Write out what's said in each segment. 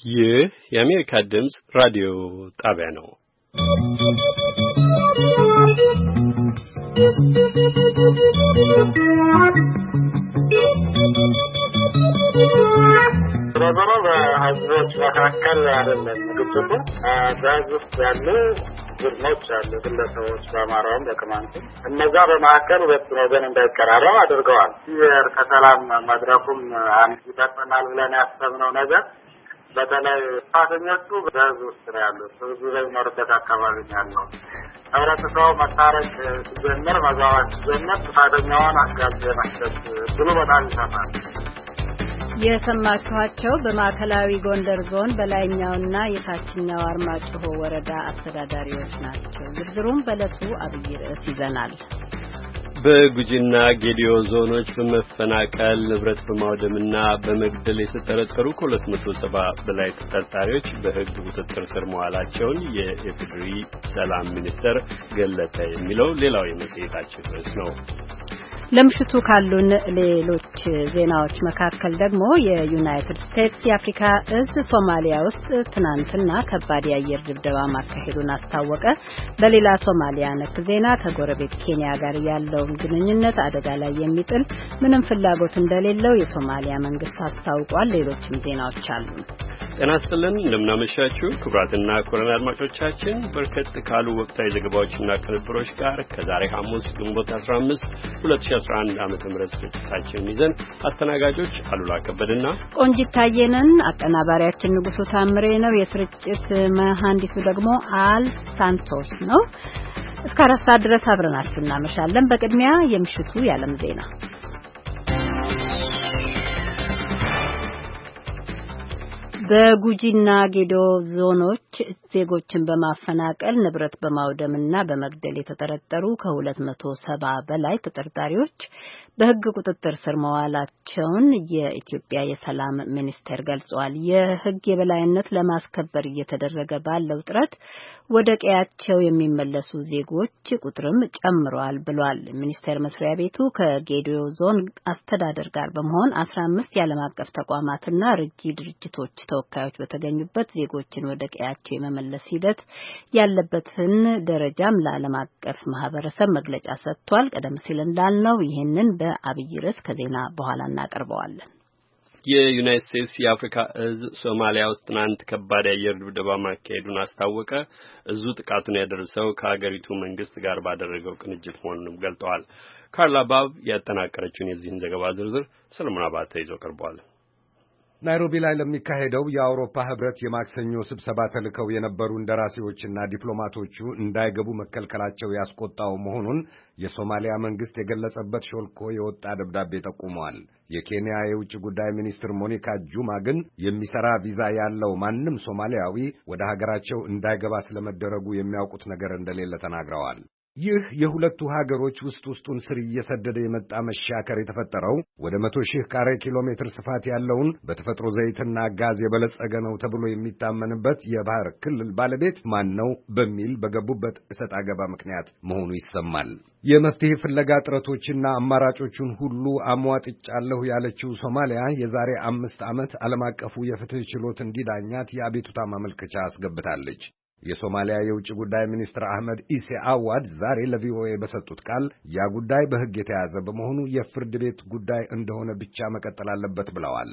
ይህ የአሜሪካ ድምጽ ራዲዮ ጣቢያ ነው። ሮበሮ በህዝቦች መካከል አይደለም ግጭቱ በህዝብ ውስጥ ያሉ ቡድኖች አሉ፣ ግለሰቦች በአማራውም በቅማንትም እነዛ በመካከል ሁለት ወገን እንዳይቀራረብ አድርገዋል። የእርቀ ሰላም መድረኩም አንድ ይጠቅመናል ብለን ያሰብነው ነገር በተለይ ጥፋተኞቹ በህዝብ ውስጥ ነው ያሉት፣ ህዝቡ በሚኖርበት አካባቢ ነው ያለው። ህብረተሰቡ መታረቅ ሲጀምር፣ መግባባት ሲጀምር ጥፋተኛውን አጋልጦ የመስጠት ብሎ በጣም ይሰፋል። የሰማችኋቸው በማዕከላዊ ጎንደር ዞን በላይኛውና የታችኛው አርማጭሆ ወረዳ አስተዳዳሪዎች ናቸው። ዝርዝሩም በዕለቱ አብይ ርዕስ ይዘናል። በጉጂና ጌዲዮ ዞኖች በመፈናቀል ንብረት በማውደምና በመግደል የተጠረጠሩ ከ270 በላይ ተጠርጣሪዎች በሕግ ቁጥጥር ስር መዋላቸውን የኢፌዴሪ ሰላም ሚኒስቴር ገለጸ የሚለው ሌላው የመጽሔታችን ርዕስ ነው። ለምሽቱ ካሉን ሌሎች ዜናዎች መካከል ደግሞ የዩናይትድ ስቴትስ የአፍሪካ እዝ ሶማሊያ ውስጥ ትናንትና ከባድ የአየር ድብደባ ማካሄዱን አስታወቀ። በሌላ ሶማሊያ ነክ ዜና ከጎረቤት ኬንያ ጋር ያለውን ግንኙነት አደጋ ላይ የሚጥል ምንም ፍላጎት እንደሌለው የሶማሊያ መንግስት አስታውቋል። ሌሎችም ዜናዎች አሉ። ጤና ይስጥልን፣ እንደምናመሻችሁ ክቡራትና ክቡራን አድማጮቻችን በርከት ካሉ ወቅታዊ ዘገባዎችና ቅንብሮች ጋር ከዛሬ ሐሙስ ግንቦት 15 2011 ዓ.ም ስርጭታችንን ይዘን አስተናጋጆች አሉላ ከበደና ቆንጂት ታየነን። አቀናባሪያችን ንጉሱ ታምሬ ነው። የስርጭት መሐንዲሱ ደግሞ አል ሳንቶስ ነው። እስከ 4 ሰዓት ድረስ አብረናችሁ እናመሻለን። በቅድሚያ የምሽቱ የዓለም ዜና። በጉጂና ጌዶ ዞኖች ዜጎችን በማፈናቀል ንብረት በማውደምና በመግደል የተጠረጠሩ ከ270 በላይ ተጠርጣሪዎች በሕግ ቁጥጥር ስር መዋላቸውን የኢትዮጵያ የሰላም ሚኒስቴር ገልጿል። የሕግ የበላይነት ለማስከበር እየተደረገ ባለው ጥረት ወደ ቀያቸው የሚመለሱ ዜጎች ቁጥርም ጨምሯል ብሏል። ሚኒስቴር መስሪያ ቤቱ ከጌዲዮ ዞን አስተዳደር ጋር በመሆን 15 የዓለም አቀፍ ተቋማትና ረጂ ድርጅቶች ተወካዮች በተገኙበት ዜጎችን ወደ ቀያቸው የመመለስ ሂደት ያለበትን ደረጃም ለዓለም አቀፍ ማህበረሰብ መግለጫ ሰጥቷል። ቀደም ሲል እንዳልነው ይህንን በአብይ ርዕስ ከዜና በኋላ እናቀርበዋለን። የዩናይትድ ስቴትስ የአፍሪካ እዝ ሶማሊያ ውስጥ ትናንት ከባድ የአየር ድብደባ ማካሄዱን አስታወቀ። እዙ ጥቃቱን ያደረሰው ከሀገሪቱ መንግስት ጋር ባደረገው ቅንጅት መሆኑንም ገልጠዋል። ካርላ ባብ ያጠናቀረችውን የዚህን ዘገባ ዝርዝር ሰለሞን አባተ ይዞ ቀርቧል። ናይሮቢ ላይ ለሚካሄደው የአውሮፓ ህብረት የማክሰኞ ስብሰባ ተልከው የነበሩ እንደራሴዎችና ዲፕሎማቶቹ እንዳይገቡ መከልከላቸው ያስቆጣው መሆኑን የሶማሊያ መንግስት የገለጸበት ሾልኮ የወጣ ደብዳቤ ጠቁሟል። የኬንያ የውጭ ጉዳይ ሚኒስትር ሞኒካ ጁማ ግን የሚሰራ ቪዛ ያለው ማንም ሶማሊያዊ ወደ ሀገራቸው እንዳይገባ ስለመደረጉ የሚያውቁት ነገር እንደሌለ ተናግረዋል። ይህ የሁለቱ ሀገሮች ውስጡን ስር እየሰደደ የመጣ መሻከር የተፈጠረው ወደ 100,000 ካሬ ኪሎ ሜትር ስፋት ያለውን በተፈጥሮ ዘይትና ጋዝ የበለጸገ ነው ተብሎ የሚታመንበት የባህር ክልል ባለቤት ማን ነው በሚል በገቡበት እሰጥ አገባ ምክንያት መሆኑ ይሰማል። የመፍትሄ ፍለጋ ጥረቶችና አማራጮቹን ሁሉ አሟጥጫለሁ ያለችው ሶማሊያ የዛሬ 5 ዓመት ዓለም አቀፉ የፍትህ ችሎት እንዲዳኛት የአቤቱታ ማመልከቻ አስገብታለች። የሶማሊያ የውጭ ጉዳይ ሚኒስትር አህመድ ኢሴ አዋድ ዛሬ ለቪኦኤ በሰጡት ቃል ያ ጉዳይ በሕግ የተያዘ በመሆኑ የፍርድ ቤት ጉዳይ እንደሆነ ብቻ መቀጠል አለበት ብለዋል።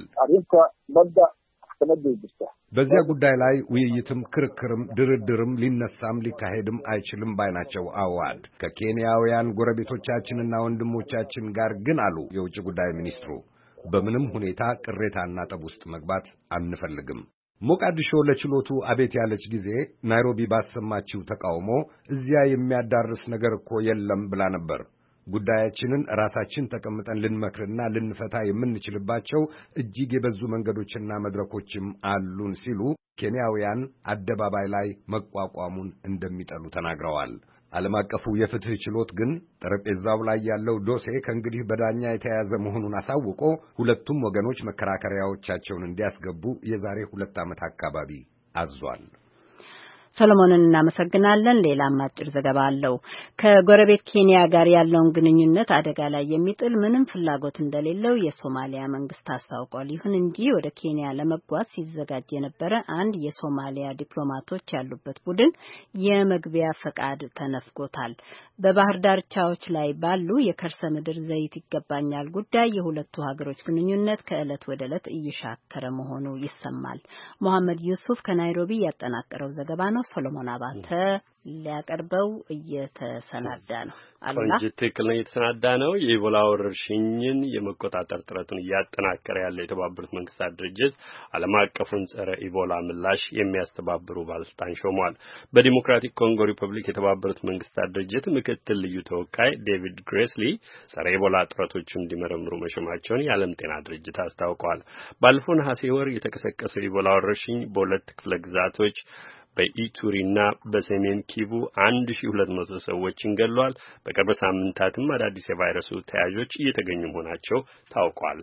በዚያ ጉዳይ ላይ ውይይትም ክርክርም ድርድርም ሊነሳም ሊካሄድም አይችልም ባይ ናቸው አዋድ። ከኬንያውያን ጎረቤቶቻችንና ወንድሞቻችን ጋር ግን አሉ የውጭ ጉዳይ ሚኒስትሩ፣ በምንም ሁኔታ ቅሬታና ጠብ ውስጥ መግባት አንፈልግም። ሞቃዲሾ ለችሎቱ አቤት ያለች ጊዜ ናይሮቢ ባሰማችው ተቃውሞ እዚያ የሚያዳርስ ነገር እኮ የለም ብላ ነበር። ጉዳያችንን ራሳችን ተቀምጠን ልንመክርና ልንፈታ የምንችልባቸው እጅግ የበዙ መንገዶችና መድረኮችም አሉን ሲሉ ኬንያውያን አደባባይ ላይ መቋቋሙን እንደሚጠሉ ተናግረዋል። ዓለም አቀፉ የፍትህ ችሎት ግን ጠረጴዛው ላይ ያለው ዶሴ ከእንግዲህ በዳኛ የተያዘ መሆኑን አሳውቆ ሁለቱም ወገኖች መከራከሪያዎቻቸውን እንዲያስገቡ የዛሬ 2 ዓመት አካባቢ አዟል። ሰሎሞንን እናመሰግናለን። ሌላም አጭር ዘገባ አለው። ከጎረቤት ኬንያ ጋር ያለውን ግንኙነት አደጋ ላይ የሚጥል ምንም ፍላጎት እንደሌለው የሶማሊያ መንግስት አስታውቋል። ይሁን እንጂ ወደ ኬንያ ለመጓዝ ሲዘጋጅ የነበረ አንድ የሶማሊያ ዲፕሎማቶች ያሉበት ቡድን የመግቢያ ፈቃድ ተነፍጎታል። በባህር ዳርቻዎች ላይ ባሉ የከርሰ ምድር ዘይት ይገባኛል ጉዳይ የሁለቱ ሀገሮች ግንኙነት ከዕለት ወደ ዕለት እየሻከረ መሆኑ ይሰማል። መሐመድ ዩሱፍ ከናይሮቢ ያጠናቀረው ዘገባ ነው። ሰሎሞን አባተ ሊያቀርበው እየተሰናዳ ነው። ትክክል ነው፣ እየተሰናዳ ነው። የኢቦላ ወረርሽኝን የመቆጣጠር ጥረቱን እያጠናከረ ያለ የተባበሩት መንግስታት ድርጅት ዓለም አቀፉን ጸረ ኢቦላ ምላሽ የሚያስተባብሩ ባለስልጣን ሾሟል። በዲሞክራቲክ ኮንጎ ሪፐብሊክ የተባበሩት መንግስታት ድርጅት ምክትል ልዩ ተወካይ ዴቪድ ግሬስሊ ጸረ ኢቦላ ጥረቶቹን እንዲመረምሩ መሾማቸውን የዓለም ጤና ድርጅት አስታውቋል። ባለፈው ነሐሴ ወር የተቀሰቀሰው ኢቦላ ወረርሽኝ በሁለት ክፍለ ግዛቶች በኢቱሪና በሰሜን ኪቡ 1200 ሰዎችን ገድሏል። በቅርብ ሳምንታትም አዳዲስ የቫይረሱ ተያዦች እየተገኙ መሆናቸው ታውቋል።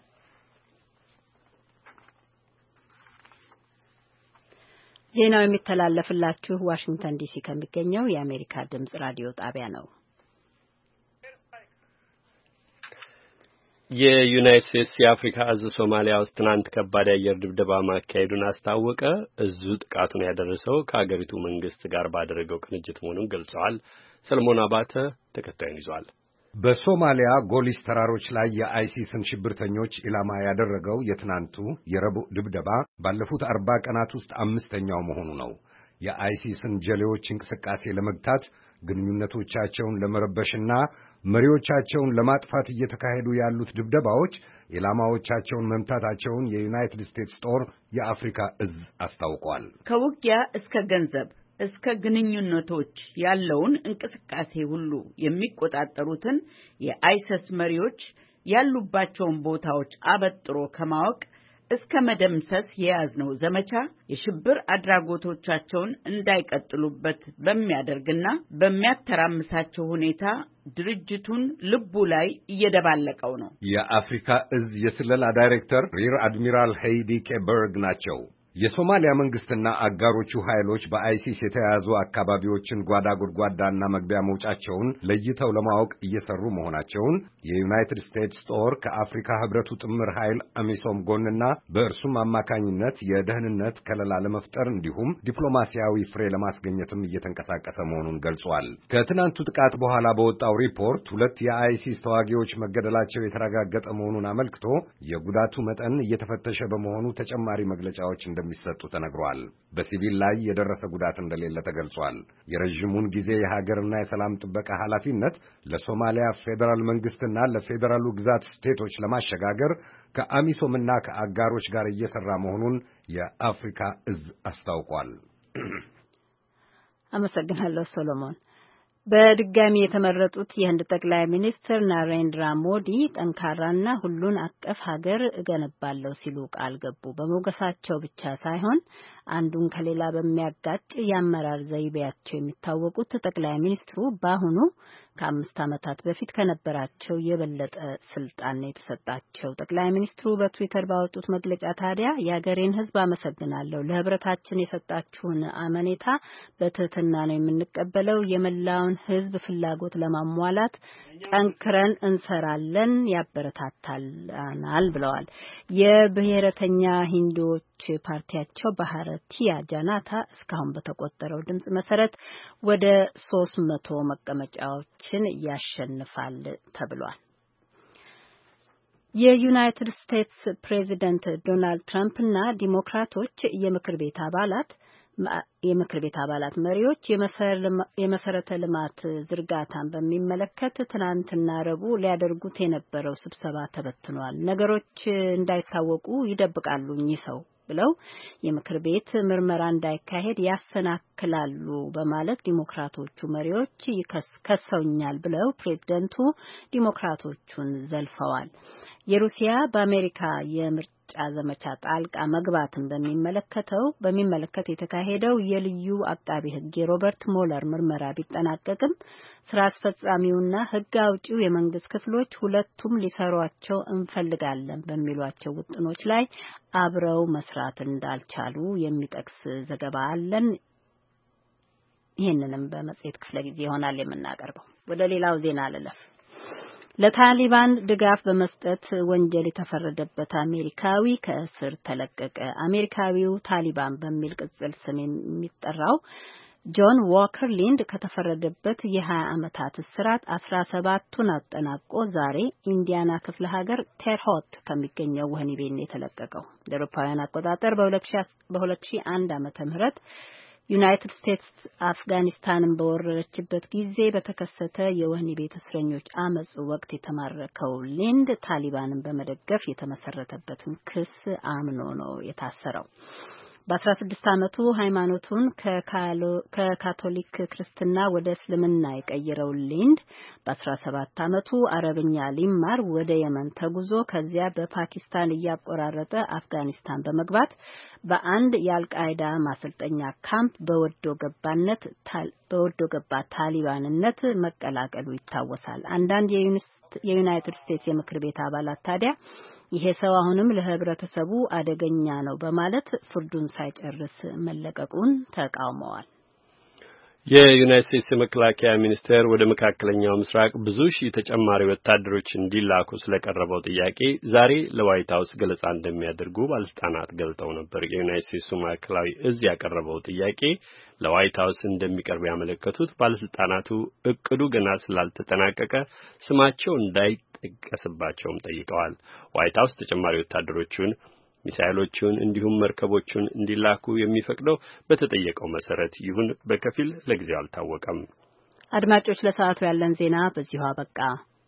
ዜናው የሚተላለፍላችሁ ዋሽንግተን ዲሲ ከሚገኘው የአሜሪካ ድምጽ ራዲዮ ጣቢያ ነው። የዩናይትድ ስቴትስ የአፍሪካ እዝ ሶማሊያ ውስጥ ትናንት ከባድ የአየር ድብደባ ማካሄዱን አስታወቀ። እዙ ጥቃቱን ያደረሰው ከሀገሪቱ መንግስት ጋር ባደረገው ቅንጅት መሆኑን ገልጸዋል። ሰለሞን አባተ ተከታዩን ይዟል። በሶማሊያ ጎሊስ ተራሮች ላይ የአይሲስን ሽብርተኞች ኢላማ ያደረገው የትናንቱ የረቡዕ ድብደባ ባለፉት 40 ቀናት ውስጥ አምስተኛው መሆኑ ነው። የአይሲስን ጀሌዎች እንቅስቃሴ ለመግታት ግንኙነቶቻቸውን ለመረበሽና መሪዎቻቸውን ለማጥፋት እየተካሄዱ ያሉት ድብደባዎች ኢላማዎቻቸውን መምታታቸውን የዩናይትድ ስቴትስ ጦር የአፍሪካ እዝ አስታውቋል። ከውጊያ እስከ ገንዘብ እስከ ግንኙነቶች ያለውን እንቅስቃሴ ሁሉ የሚቆጣጠሩትን የአይሲስ መሪዎች ያሉባቸውን ቦታዎች አበጥሮ ከማወቅ እስከ መደምሰስ የያዝነው ዘመቻ የሽብር አድራጎቶቻቸውን እንዳይቀጥሉበት በሚያደርግና በሚያተራምሳቸው ሁኔታ ድርጅቱን ልቡ ላይ እየደባለቀው ነው። የአፍሪካ እዝ የስለላ ዳይሬክተር ሪር አድሚራል ሄይዲ ኬበርግ ናቸው። የሶማሊያ መንግስትና አጋሮቹ ኃይሎች በአይሲስ የተያዙ አካባቢዎችን ጓዳ ጉድጓዳና መግቢያ መውጫቸውን ለይተው ለማወቅ እየሰሩ መሆናቸውን የዩናይትድ ስቴትስ ጦር ከአፍሪካ ህብረቱ ጥምር ኃይል አሚሶም ጎንና በእርሱም አማካኝነት የደህንነት ከለላ ለመፍጠር እንዲሁም ዲፕሎማሲያዊ ፍሬ ለማስገኘትም እየተንቀሳቀሰ መሆኑን ገልጿል። ከትናንቱ ጥቃት በኋላ በወጣው ሪፖርት 2 የአይሲስ ተዋጊዎች መገደላቸው የተረጋገጠ መሆኑን አመልክቶ የጉዳቱ መጠን እየተፈተሸ በመሆኑ ተጨማሪ መግለጫዎች እንደሚሰጡ ተነግሯል። በሲቪል ላይ የደረሰ ጉዳት እንደሌለ ተገልጿል። የረጅሙን ጊዜ የሀገርና የሰላም ጥበቃ ኃላፊነት ለሶማሊያ ፌዴራል መንግስትና ለፌዴራሉ ግዛት ስቴቶች ለማሸጋገር ከአሚሶምና ከአጋሮች ጋር እየሰራ መሆኑን የአፍሪካ እዝ አስታውቋል። አመሰግናለሁ ሰሎሞን። በድጋሚ የተመረጡት የህንድ ጠቅላይ ሚኒስትር ናሬንድራ ሞዲ ጠንካራና ሁሉን አቀፍ ሀገር እገነባለሁ ሲሉ ቃል ገቡ። በሞገሳቸው ብቻ ሳይሆን አንዱን ከሌላ በሚያጋጭ የአመራር ዘይቤያቸው የሚታወቁት ጠቅላይ ሚኒስትሩ በአሁኑ ከ5 ዓመታት በፊት ከነበራቸው የበለጠ ስልጣን ነው የተሰጣቸው። ጠቅላይ ሚኒስትሩ በትዊተር ባወጡት መግለጫ ታዲያ የሀገሬን ሕዝብ አመሰግናለሁ፣ ለህብረታችን የሰጣችሁን አመኔታ በትህትና ነው የምንቀበለው፣ የመላውን ሕዝብ ፍላጎት ለማሟላት ጠንክረን እንሰራለን፣ ያበረታታናል ብለዋል። የብሔረተኛ ሂንዱዎች ፓርቲያቸው ባህረቲያ ጃናታ እስካሁን በተቆጠረው ድምጽ መሰረት ወደ 300 መቀመጫዎችን ያሸንፋል ተብሏል። የዩናይትድ ስቴትስ ፕሬዚደንት ዶናልድ ትራምፕ እና ዲሞክራቶች የምክር ቤት አባላት መሪዎች የመሰረተ ልማት ዝርጋታን በሚመለከት ትናንትና ረቡዕ ሊያደርጉት የነበረው ስብሰባ ተበትኗል። ነገሮች እንዳይታወቁ ይደብቃሉ እኚህ ሰው ብለው የምክር ቤት ምርመራ እንዳይካሄድ ያሰናክላሉ በማለት ዲሞክራቶቹ መሪዎች ከሰውኛል ብለው ፕሬዝደንቱ ዲሞክራቶቹን ዘልፈዋል። የሩሲያ በአሜሪካ የምርጫ ዘመቻ ጣልቃ መግባትን በሚመለከት የተካሄደው የልዩ አቃቤ ሕግ የሮበርት ሞለር ምርመራ ቢጠናቀቅም ስራ አስፈጻሚውና ሕግ አውጪው የመንግስት ክፍሎች ሁለቱም ሊሰሯቸው እንፈልጋለን በሚሏቸው ውጥኖች ላይ አብረው መስራት እንዳልቻሉ የሚጠቅስ ዘገባ አለን። ይሄንንም በመጽሔት ክፍለ ጊዜ ይሆናል የምናቀርበው። ወደ ሌላው ዜና አለፍ። ለታሊባን ድጋፍ በመስጠት ወንጀል የተፈረደበት አሜሪካዊ ከእስር ተለቀቀ። አሜሪካዊው ታሊባን በሚል ቅጽል ስም የሚጠራው ጆን ዋከር ሊንድ ከተፈረደበት የ20 ዓመታት እስራት 17ቱን አጠናቆ ዛሬ ኢንዲያና ክፍለ ሀገር ቴርሆት ከሚገኘው ወህኒ ቤት የተለቀቀው በአውሮፓውያን አቆጣጠር በ2001 ዓመተ ምህረት ዩናይትድ ስቴትስ አፍጋኒስታንን በወረረችበት ጊዜ በተከሰተ የወህኒ ቤት እስረኞች አመጽ ወቅት የተማረከው ሊንድ ታሊባንን በመደገፍ የተመሰረተበትን ክስ አምኖ ነው የታሰረው። በ16 ዓመቱ ሃይማኖቱን ከካቶሊክ ክርስትና ወደ እስልምና የቀየረው ሊንድ በ17 ዓመቱ አረብኛ ሊማር ወደ የመን ተጉዞ ከዚያ በፓኪስታን እያቆራረጠ አፍጋኒስታን በመግባት በአንድ የአልቃይዳ ማሰልጠኛ ካምፕ በወዶ ገባ ታሊባንነት መቀላቀሉ ይታወሳል። አንዳንድ የዩናይትድ ስቴትስ የምክር ቤት አባላት ታዲያ ይሄ ሰው አሁንም ለህብረተሰቡ አደገኛ ነው በማለት ፍርዱን ሳይጨርስ መለቀቁን ተቃውመዋል። የዩናይትድ ስቴትስ የመከላከያ ሚኒስቴር ወደ መካከለኛው ምስራቅ ብዙ ሺህ ተጨማሪ ወታደሮች እንዲላኩ ስለቀረበው ጥያቄ ዛሬ ለዋይት ሀውስ ገለጻ እንደሚያደርጉ ባለስልጣናት ገልጠው ነበር። የዩናይትድ ስቴትስ ማዕከላዊ እዝ ያቀረበው ጥያቄ ለዋይት ሀውስ እንደሚቀርብ ያመለከቱት ባለስልጣናቱ እቅዱ ገና ስላልተጠናቀቀ ስማቸው እንዳይጠቀስባቸውም ጠይቀዋል። ዋይት ሀውስ ተጨማሪ ወታደሮቹን ሚሳኤሎቹን እንዲሁም መርከቦቹን እንዲላኩ የሚፈቅደው በተጠየቀው መሰረት ይሁን በከፊል ለጊዜው አልታወቀም። አድማጮች፣ ለሰዓቱ ያለን ዜና በዚሁ አበቃ።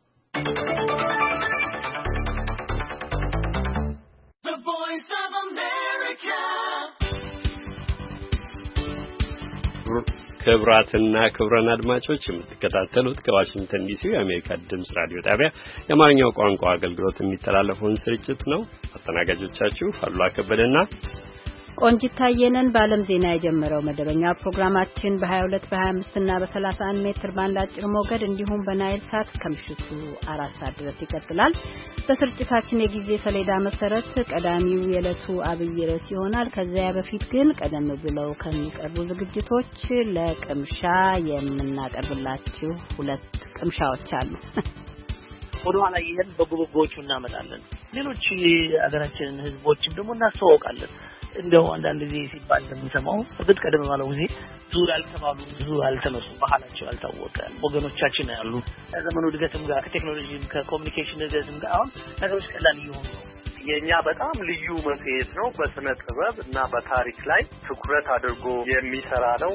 ክቡራትና ክቡራን አድማጮች የምትከታተሉት ከዋሽንግተን ዲሲ የአሜሪካ ድምጽ ራዲዮ ጣቢያ የአማርኛው ቋንቋ አገልግሎት የሚተላለፈውን ስርጭት ነው። አስተናጋጆቻችሁ አሉላ ከበደና ቆንጂት ታየነን። በዓለም ዜና የጀመረው መደበኛ ፕሮግራማችን በ22 በ25 እና በ31 ሜትር ባንድ አጭር ሞገድ እንዲሁም በናይል ሳት ከምሽቱ 4 ሰዓት ድረስ ይቀጥላል። በስርጭታችን የጊዜ ሰሌዳ መሰረት ቀዳሚው የዕለቱ አብይ ርዕስ ይሆናል። ከዚያ በፊት ግን ቀደም ብለው ከሚቀርቡ ዝግጅቶች ለቅምሻ የምናቀርብላችሁ ሁለት ቅምሻዎች አሉ። ወደኋላ ይሄን በጉብጎቹ እናመጣለን። ሌሎች አገራችንን ህዝቦችን ደግሞ እናስተዋውቃለን። እንደው አንዳንድ ጊዜ ሲባል እንደምንሰማው እርግጥ ቀደም ባለው ጊዜ ብዙ ያልተባሉ ብዙ ያልተነሱ ባህላቸው ያልታወቀ ወገኖቻችን ያሉ ዘመኑ እድገትም ጋር ከቴክኖሎጂም ከኮሙኒኬሽን እድገትም ጋር አሁን ነገሮች ቀላል እየሆኑ ነው። የኛ በጣም ልዩ መጽሔት ነው። በስነ ጥበብ እና በታሪክ ላይ ትኩረት አድርጎ የሚሰራ ነው።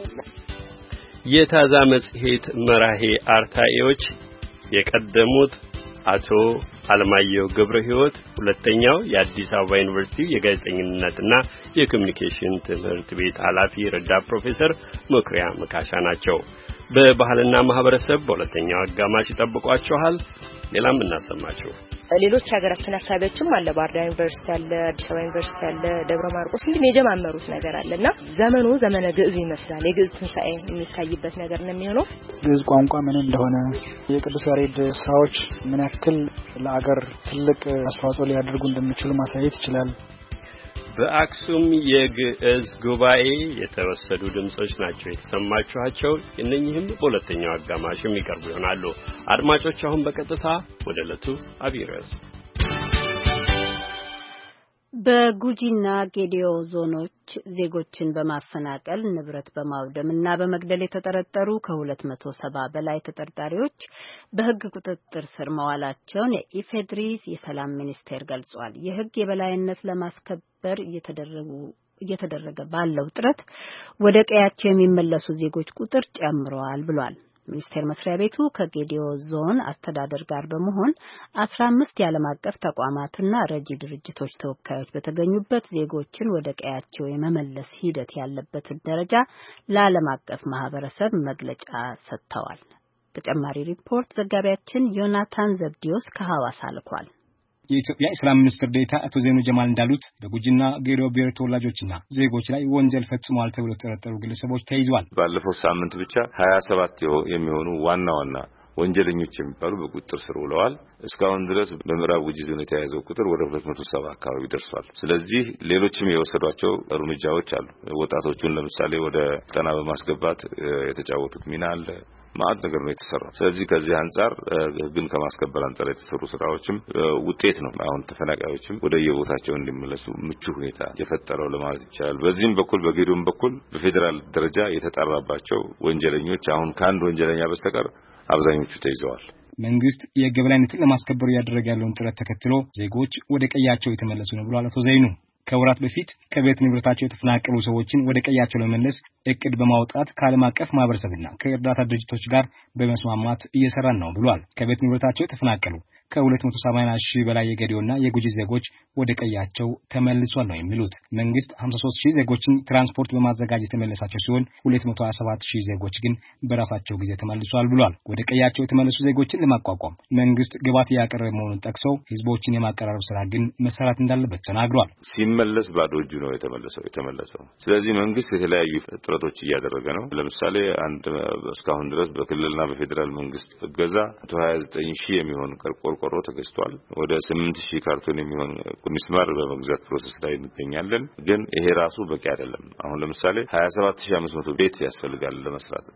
የታዛ መጽሔት መራሄ አርታኤዎች የቀደሙት አቶ አለማየሁ ገብረ ሕይወት፣ ሁለተኛው የአዲስ አበባ ዩኒቨርሲቲ የጋዜጠኝነትና የኮሙኒኬሽን ትምህርት ቤት ኃላፊ ረዳት ፕሮፌሰር መኩሪያ መካሻ ናቸው። በባህልና ማህበረሰብ በሁለተኛው አጋማሽ ይጠብቋቸዋል። ሌላም እናሰማችሁ። ሌሎች ሀገራችን አካባቢዎችም አለ። ባህር ዳር ዩኒቨርሲቲ አለ፣ አዲስ አበባ ዩኒቨርሲቲ አለ፣ ደብረ ማርቆስ እንዲህ የጀማመሩት ነገር አለና ዘመኑ ዘመነ ግዕዝ ይመስላል። የግዕዝ ትንሣኤ የሚታይበት ነገር ነው የሚሆነው። ግዕዝ ቋንቋ ምን እንደሆነ የቅዱስ ያሬድ ስራዎች ምን ያክል ለአገር ትልቅ አስተዋጽኦ ሊያደርጉ እንደሚችሉ ማሳየት ይችላል። በአክሱም የግዕዝ ጉባኤ የተወሰዱ ድምጾች ናቸው የተሰማችኋቸው። እነኚህም በሁለተኛው አጋማሽ የሚቀርቡ ይሆናሉ። አድማጮች፣ አሁን በቀጥታ ወደ ዕለቱ አብይ ርዕስ። በጉጂና ጌዲዮ ዞኖች ዜጎችን በማፈናቀል ንብረት በማውደምና በመግደል የተጠረጠሩ ከ270 በላይ ተጠርጣሪዎች በሕግ ቁጥጥር ስር መዋላቸውን የኢፌድሪ የሰላም ሚኒስቴር ገልጿል። የሕግ የበላይነት ለማስከበር እየተደረገ ባለው ጥረት ወደ ቀያቸው የሚመለሱ ዜጎች ቁጥር ጨምሯል ብሏል። ሚኒስቴር መስሪያ ቤቱ ከጌዲዮ ዞን አስተዳደር ጋር በመሆን 15 የዓለም አቀፍ ተቋማትና ረጂ ድርጅቶች ተወካዮች በተገኙበት ዜጎችን ወደ ቀያቸው የመመለስ ሂደት ያለበትን ደረጃ ለዓለም አቀፍ ማህበረሰብ መግለጫ ሰጥተዋል። ተጨማሪ ሪፖርት ዘጋቢያችን ዮናታን ዘብዲዮስ ከሐዋሳ ልኳል። የኢትዮጵያ ሰላም ሚኒስትር ዴኤታ አቶ ዘይኑ ጀማል እንዳሉት በጉጂና ጌዲዮ ብሔር ተወላጆችና ዜጎች ላይ ወንጀል ፈጽመዋል ተብለው የተጠረጠሩ ግለሰቦች ተይዘዋል። ባለፈው ሳምንት ብቻ 27 የሚሆኑ ዋና ወንጀለኞች የሚባሉ በቁጥጥር ስር ውለዋል። እስካሁን ድረስ በምዕራብ ጉጂ ዞን የተያዘው ቁጥር ወደ 270 አካባቢ ደርሷል። ስለዚህ ሌሎችም የወሰዷቸው እርምጃዎች አሉ። ወጣቶቹን ለምሳሌ ወደ ጠና በማስገባት የተጫወቱት ሚና አለ። ማአት ነገር ነው የተሰራው። ስለዚህ ከዚህ አንፃር ህግን ከማስከበር አንፃር የተሰሩ ስራዎችም ውጤት ነው። አሁን ተፈናቃዮችም ወደ የቦታቸው እንዲመለሱ ምቹ ሁኔታ የፈጠረው ለማለት ይቻላል። በዚህም በኩል በጌዶም በኩል በፌደራል ደረጃ የተጣራባቸው ወንጀለኞች አሁን ከአንድ ወንጀለኛ በስተቀር አብዛኞቹ ተይዘዋል። መንግስት የህግ የበላይነትን ለማስከበር ያደረገ ያለውን ጥረት ተከትሎ ዜጎች ወደ ቀያቸው የተመለሱ ነው ብሏል አቶ ዘይኑ። ከወራት በፊት ከቤት ንብረታቸው የተፈናቀሉ ሰዎችን ወደ ቀያቸው ለመመለስ እቅድ በማውጣት ከዓለም አቀፍ ማህበረሰብና ከእርዳታ ድርጅቶች ጋር በመስማማት እየሰራን ነው ብሏል። ከቤት ንብረታቸው የተፈናቀሉ ከ280 ሺህ በላይ የገዲዮና የጉጂ ዜጎች ወደ ቀያቸው ተመልሷል ነው የሚሉት። መንግስት 53 ሺህ ዜጎችን ትራንስፖርት በማዘጋጀት የተመለሳቸው ሲሆን 227 ሺህ ዜጎች ግን በራሳቸው ጊዜ ተመልሷል ብሏል። ወደ ቀያቸው የተመለሱ ዜጎችን ለማቋቋም መንግስት ግብዓት ያቀረበ መሆኑን ጠቅሰው ህዝቦችን የማቀራረብ ስራ ግን መሰራት እንዳለበት ተናግሯል። ሲመለስ ባዶ እጁ ነው የተመለሰው። ስለዚህ መንግስት የተለያዩ ጥረቶች እያደረገ ነው። ለምሳሌ እስካሁን ድረስ በክልልና በፌደራል መንግስት እገዛ 129 ሺህ የሚሆን ቆርቆሮ ተገዝቷል። ወደ 8000 ካርቶን የሚሆን ሚስማር በመግዛት ፕሮሰስ ላይ እንገኛለን። ግን ይሄ ራሱ በቂ አይደለም። አሁን ለምሳሌ 27500 ቤት ያስፈልጋል ለመስራት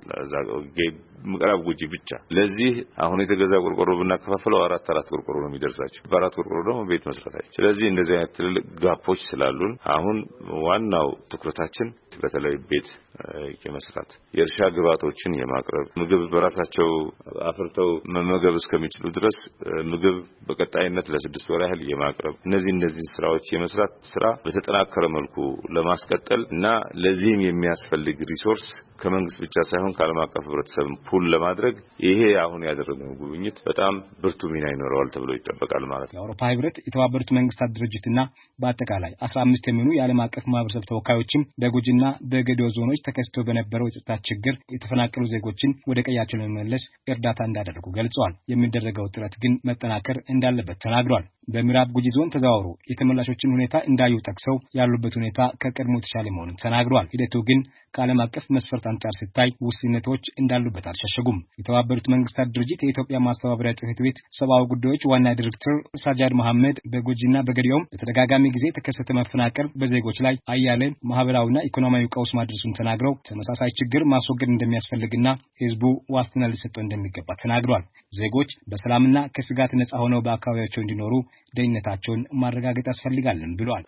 ምዕራብ ጉጂ ብቻ። ለዚህ አሁን የተገዛ ቆርቆሮ ብናከፋፍለው 4 ቆርቆሮ ነው የሚደርሳቸው። በ4 ቆርቆሮ ደግሞ ቤት መስራት አይቻልም። ስለዚህ እንደዚህ አይነት ትልልቅ ጋፖች ስላሉን አሁን ዋናው ትኩረታችን በተለይ ቤት የመስራት የእርሻ ግብዓቶችን የማቅረብ ምግብ በራሳቸው አፍርተው መመገብ እስከሚችሉ ድረስ ምግብ በቀጣይነት ለ6 ወር ያህል የማቅረብ እነዚህ ስራዎች የመስራት ስራ በተጠናከረ መልኩ ለማስቀጠል እና ለዚህም የሚያስፈልግ ሪሶርስ ከመንግስት ብቻ ሳይሆን ከዓለም አቀፍ ህብረተሰብ ፑል ለማድረግ ይሄ አሁን ያደረገው ጉብኝት በጣም ብርቱ ሚና ይኖረዋል ተብሎ ይጠበቃል ማለት ነው። የአውሮፓ ህብረት፣ የተባበሩት መንግስታት ድርጅትና በአጠቃላይ 15 የሚሆኑ የዓለም አቀፍ ማህበረሰብ ተወካዮችም በጉጂና በገዲዮ ዞኖች ተከስቶ በነበረው የጸጥታ ችግር የተፈናቀሉ ዜጎችን ወደ ቀያቸው ለመመለስ እርዳታ እንዳደረጉ ገልጸዋል። የሚደረገው ጥረት ግን መጠናከር እንዳለበት ተናግሯል። በምዕራብ ጉጂ ዞን ተዛውሮ የተመላሾችን ሁኔታ እንዳዩ ጠቅሰው ያሉበት ሁኔታ ከቀድሞ የተሻለ መሆኑን ተናግሯል። ሂደቱ ግን ከዓለም አቀፍ መስፈርት አንጻር ሲታይ ውስንነቶች እንዳሉበት አልሸሸጉም። የተባበሩት መንግስታት ድርጅት የኢትዮጵያ ማስተባበሪያ ጽሕፈት ቤት ሰብአዊ ጉዳዮች ዋና ዲሬክተር ሳጃድ መሐመድ በጉጂና በገዲዮም በተደጋጋሚ ጊዜ የተከሰተ መፈናቀል በዜጎች ላይ አያሌ ማህበራዊና ኢኮኖሚያዊ ቀውስ ማድረሱን ተናግረው ተመሳሳይ ችግር ማስወገድ እንደሚያስፈልግና ህዝቡ ዋስትና ሊሰጠው እንደሚገባ ተናግሯል። ዜጎች በሰላምና ከስጋት ነጻ ሆነው በአካባቢያቸው እንዲኖሩ ደህንነታቸውን ማረጋገጥ ያስፈልጋልን ብሏል።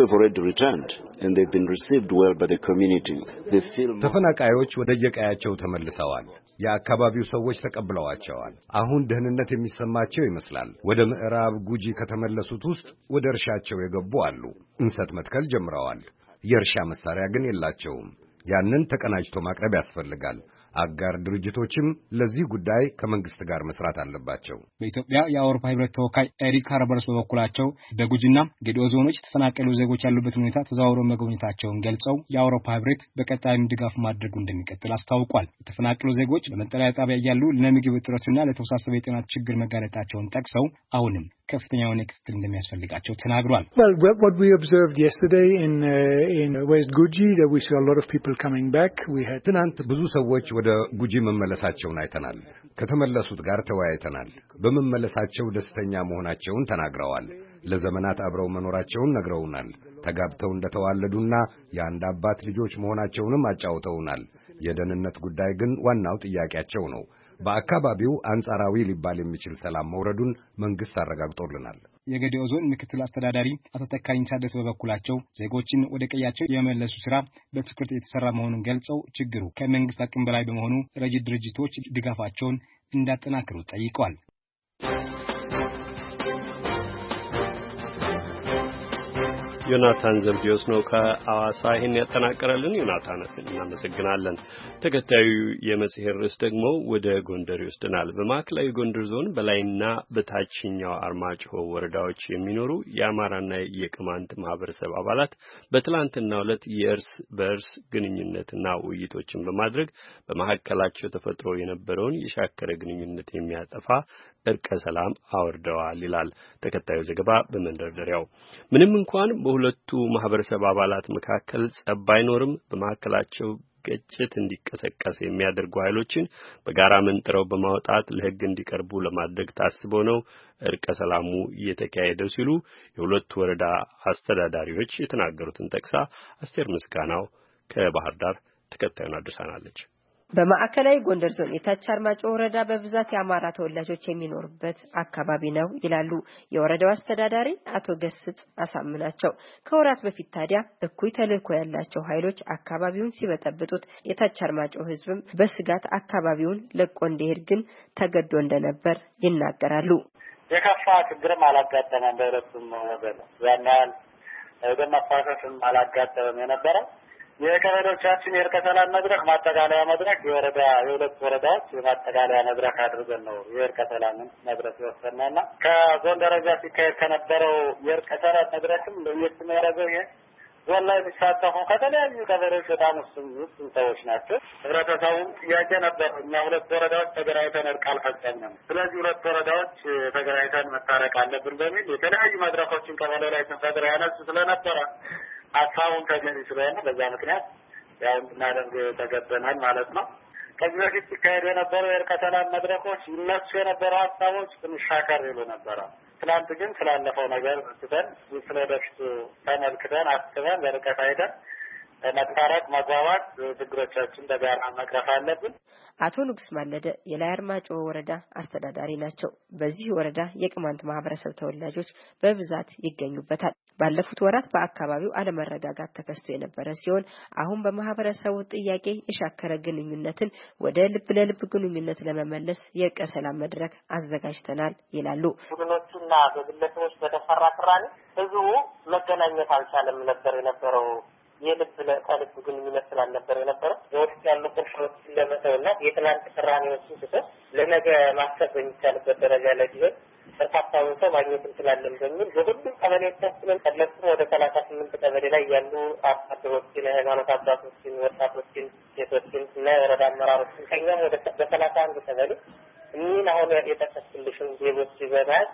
ተፈናቃዮች ወደ የቀያቸው ተመልሰዋል። የአካባቢው ሰዎች ተቀብለዋቸዋል። አሁን ደህንነት የሚሰማቸው ይመስላል። ወደ ምዕራብ ጉጂ ከተመለሱት ውስጥ ወደ እርሻቸው የገቡ አሉ። እንሰት መትከል ጀምረዋል። የእርሻ መሳሪያ ግን የላቸውም። ያንን ተቀናጅቶ ማቅረብ ያስፈልጋል። አጋር ድርጅቶችም ለዚህ ጉዳይ ከመንግስት ጋር መስራት አለባቸው። በኢትዮጵያ የአውሮፓ ህብረት ተወካይ ኤሪክ ሃርበርስ በበኩላቸው በጉጂና ገዲዮ ዞኖች የተፈናቀሉ ዜጎች ያሉበትን ሁኔታ ተዘዋውረው መጎብኘታቸውን ገልጸው የአውሮፓ ህብረት በቀጣይም ድጋፍ ማድረጉ እንደሚቀጥል አስታውቋል። የተፈናቀሉ ዜጎች በመጠለያ ጣቢያ ያሉ ለምግብ እጥረትና ለተወሳሰበ የጤና ችግር መጋለጣቸውን ጠቅሰው አሁንም ከፍተኛ የሆነ ክትትል እንደሚያስፈልጋቸው ተናግሯል። Well, what we observed yesterday in West Guji that we saw a lot of people coming back. ትናንት ብዙ ሰዎች ወደ ጉጂ መመለሳቸውን አይተናል። ከተመለሱት ጋር ተወያይተናል። በመመለሳቸው ደስተኛ መሆናቸውን ተናግረዋል። ለዘመናት አብረው መኖራቸውን ነግረውናል። ተጋብተው እንደተዋለዱና የአንድ አባት ልጆች መሆናቸውንም አጫውተውናል። የደህንነት ጉዳይ ግን ዋናው ጥያቄያቸው ነው። በአካባቢው አንጻራዊ ሊባል የሚችል ሰላም መውረዱን መንግስት አረጋግጦልናል። የገዲዮ ዞን ምክትል አስተዳዳሪ አቶ ተካኝ ታደሰ በበኩላቸው ዜጎችን ወደ ቀያቸው የመመለሱ ስራ በትኩረት የተሰራ መሆኑን ገልጸው ችግሩ ከመንግስት አቅም በላይ በመሆኑ ረጅ ድርጅቶች ድጋፋቸውን እንዳጠናክሩ ጠይቀዋል። ዮናታን ዘብዲዮስ ነው ከአዋሳ ይህን ያጠናቀረልን። ዮናታን እናመሰግናለን። ተከታዩ የመጽሔት ርዕስ ደግሞ ወደ ጎንደር ይወስደናል። በማዕከላዊ ጎንደር ዞን በላይና በታችኛው አርማጭሆ ወረዳዎች የሚኖሩ የአማራና የቅማንት ማህበረሰብ አባላት በትላንትናው ዕለት የእርስ በእርስ ግንኙነትና ውይይቶችን በማድረግ በመካከላቸው ተፈጥሮ የነበረውን የሻከረ ግንኙነት የሚያጠፋ እርቀ ሰላም አወርደዋል ይላል ተከታዩ ዘገባ በመንደርደሪያው። ምንም እንኳን በሁለቱ ማህበረሰብ አባላት መካከል ጸብ ባይኖርም በመካከላቸው ግጭት እንዲቀሰቀስ የሚያደርጉ ኃይሎችን በጋራ መንጥረው በማውጣት ለሕግ እንዲቀርቡ ለማድረግ ታስቦ ነው እርቀ ሰላሙ እየተካሄደው ሲሉ የሁለቱ ወረዳ አስተዳዳሪዎች የተናገሩትን ጠቅሳ አስቴር ምስጋናው ከባህር ዳር ተከታዩን አድርሳናለች። በማዕከላዊ ጎንደር ዞን የታች አርማጮ ወረዳ በብዛት የአማራ ተወላጆች የሚኖርበት አካባቢ ነው ይላሉ የወረዳው አስተዳዳሪ አቶ ገስጽ አሳምናቸው። ከወራት በፊት ታዲያ እኩይ ተልእኮ ያላቸው ኃይሎች አካባቢውን ሲበጠብጡት የታች አርማጮ ሕዝብም በስጋት አካባቢውን ለቆ እንዲሄድ ግን ተገዶ እንደነበር ይናገራሉ። የከፋ ችግርም አላጋጠመም። በሁለቱም ወገን ያን ያህል ደም መፋሰስም አላጋጠመም የነበረ የቀበሌዎቻችን የእርቀ ሰላም መድረክ ማጠቃለያ መድረክ የሁለት ወረዳዎች የማጠቃለያ መድረክ አድርገን ነው የእርቀ ሰላም መድረክ የወሰነውና ከዞን ደረጃ ሲካሄድ ከነበረው የእርቀ ሰላም መድረክም ለየት የሚያደርገው ይሄ ዞን ላይ የሚሳተፉ ከተለያዩ ቀበሌዎች በጣም ውስን ሰዎች ናቸው። ህብረተሰቡም ጥያቄ ነበር። እኛ ሁለት ወረዳዎች ተገናኝተን እርቅ አልፈጸምንም፣ ስለዚህ ሁለት ወረዳዎች ተገናኝተን መታረቅ አለብን በሚል የተለያዩ መድረኮችን ቀበሌ ላይ ስንፈጥር ያነሱ ስለነበረ ሀሳቡን ተገቢ ስለሆነ በዛ ምክንያት ያው እንድናደርግ ተገበናል ማለት ነው። ከዚህ በፊት ሲካሄዱ የነበረው የእርቀ ሰላም መድረኮች ይነሱ የነበሩ ሀሳቦች ትንሽ ሻከር ይሉ ነበረ። ትናንት ግን ስላለፈው ነገር ስተን ስለወደፊቱ ተመልክተን አስበን በርቀት አይተን መታረቅ፣ መግባባት፣ ችግሮቻችን በጋራ መቅረፍ አለብን። አቶ ንጉስ ማለደ የላይ አርማጮ ወረዳ አስተዳዳሪ ናቸው። በዚህ ወረዳ የቅማንት ማህበረሰብ ተወላጆች በብዛት ይገኙበታል። ባለፉት ወራት በአካባቢው አለመረጋጋት ተከስቶ የነበረ ሲሆን አሁን በማህበረሰቡ ጥያቄ የሻከረ ግንኙነትን ወደ ልብ ለልብ ግንኙነት ለመመለስ የእርቀ ሰላም መድረክ አዘጋጅተናል ይላሉ። ቡድኖቹና በግለሰቦች በተፈራ ቅራኔ ህዝቡ መገናኘት አልቻለም ነበር የነበረው የልብ ለልብ ግንኙነት ስላልነበር የነበረው የውስጥ ያሉ ቁርሾችን ለመተውና የትናንት ቅራኔዎችን ትቶ ለነገ ማሰብ በሚቻልበት ደረጃ ላይ ሲሆን በርካታውን ሰው ማግኘት እንችላለን በሚል በሁሉም ቀበሌዎቻችንን ቀለብን ወደ 38 ቀበሌ ላይ ያሉ አርሶ አደሮችን፣ የሃይማኖት አባቶችን፣ ወጣቶችን፣ ሴቶችን እና የወረዳ አመራሮችን ከኛም ወደ 31 ቀበሌ እኒህን አሁን የጠቀስኩልሽን ዜጎች በመያዝ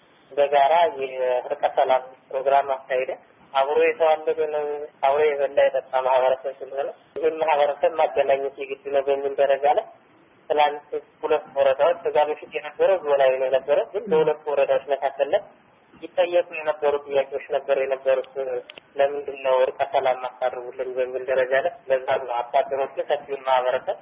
በጋራ የእርቀ ሰላም ፕሮግራም አካሄደን አብሮ የተዋለደ ነው። አብሮ የበላ የጠጣ ማህበረሰብ ስለሆነ ይህን ማህበረሰብ ማገናኘት የግድ ነው በሚል ደረጃ ላይ ትላንት ሁለት ወረዳዎች ከዛ በፊት የነበረው ዞናዊ ነው የነበረው፣ ግን በሁለት ወረዳዎች መካከል ላይ ይጠየቁ የነበሩ ጥያቄዎች ነበር የነበሩት። ለምንድን ነው እርቀ ሰላም ማሳርቡልን በሚል ደረጃ ላይ ለዛ አባደሮች ሰፊውን ማህበረሰብ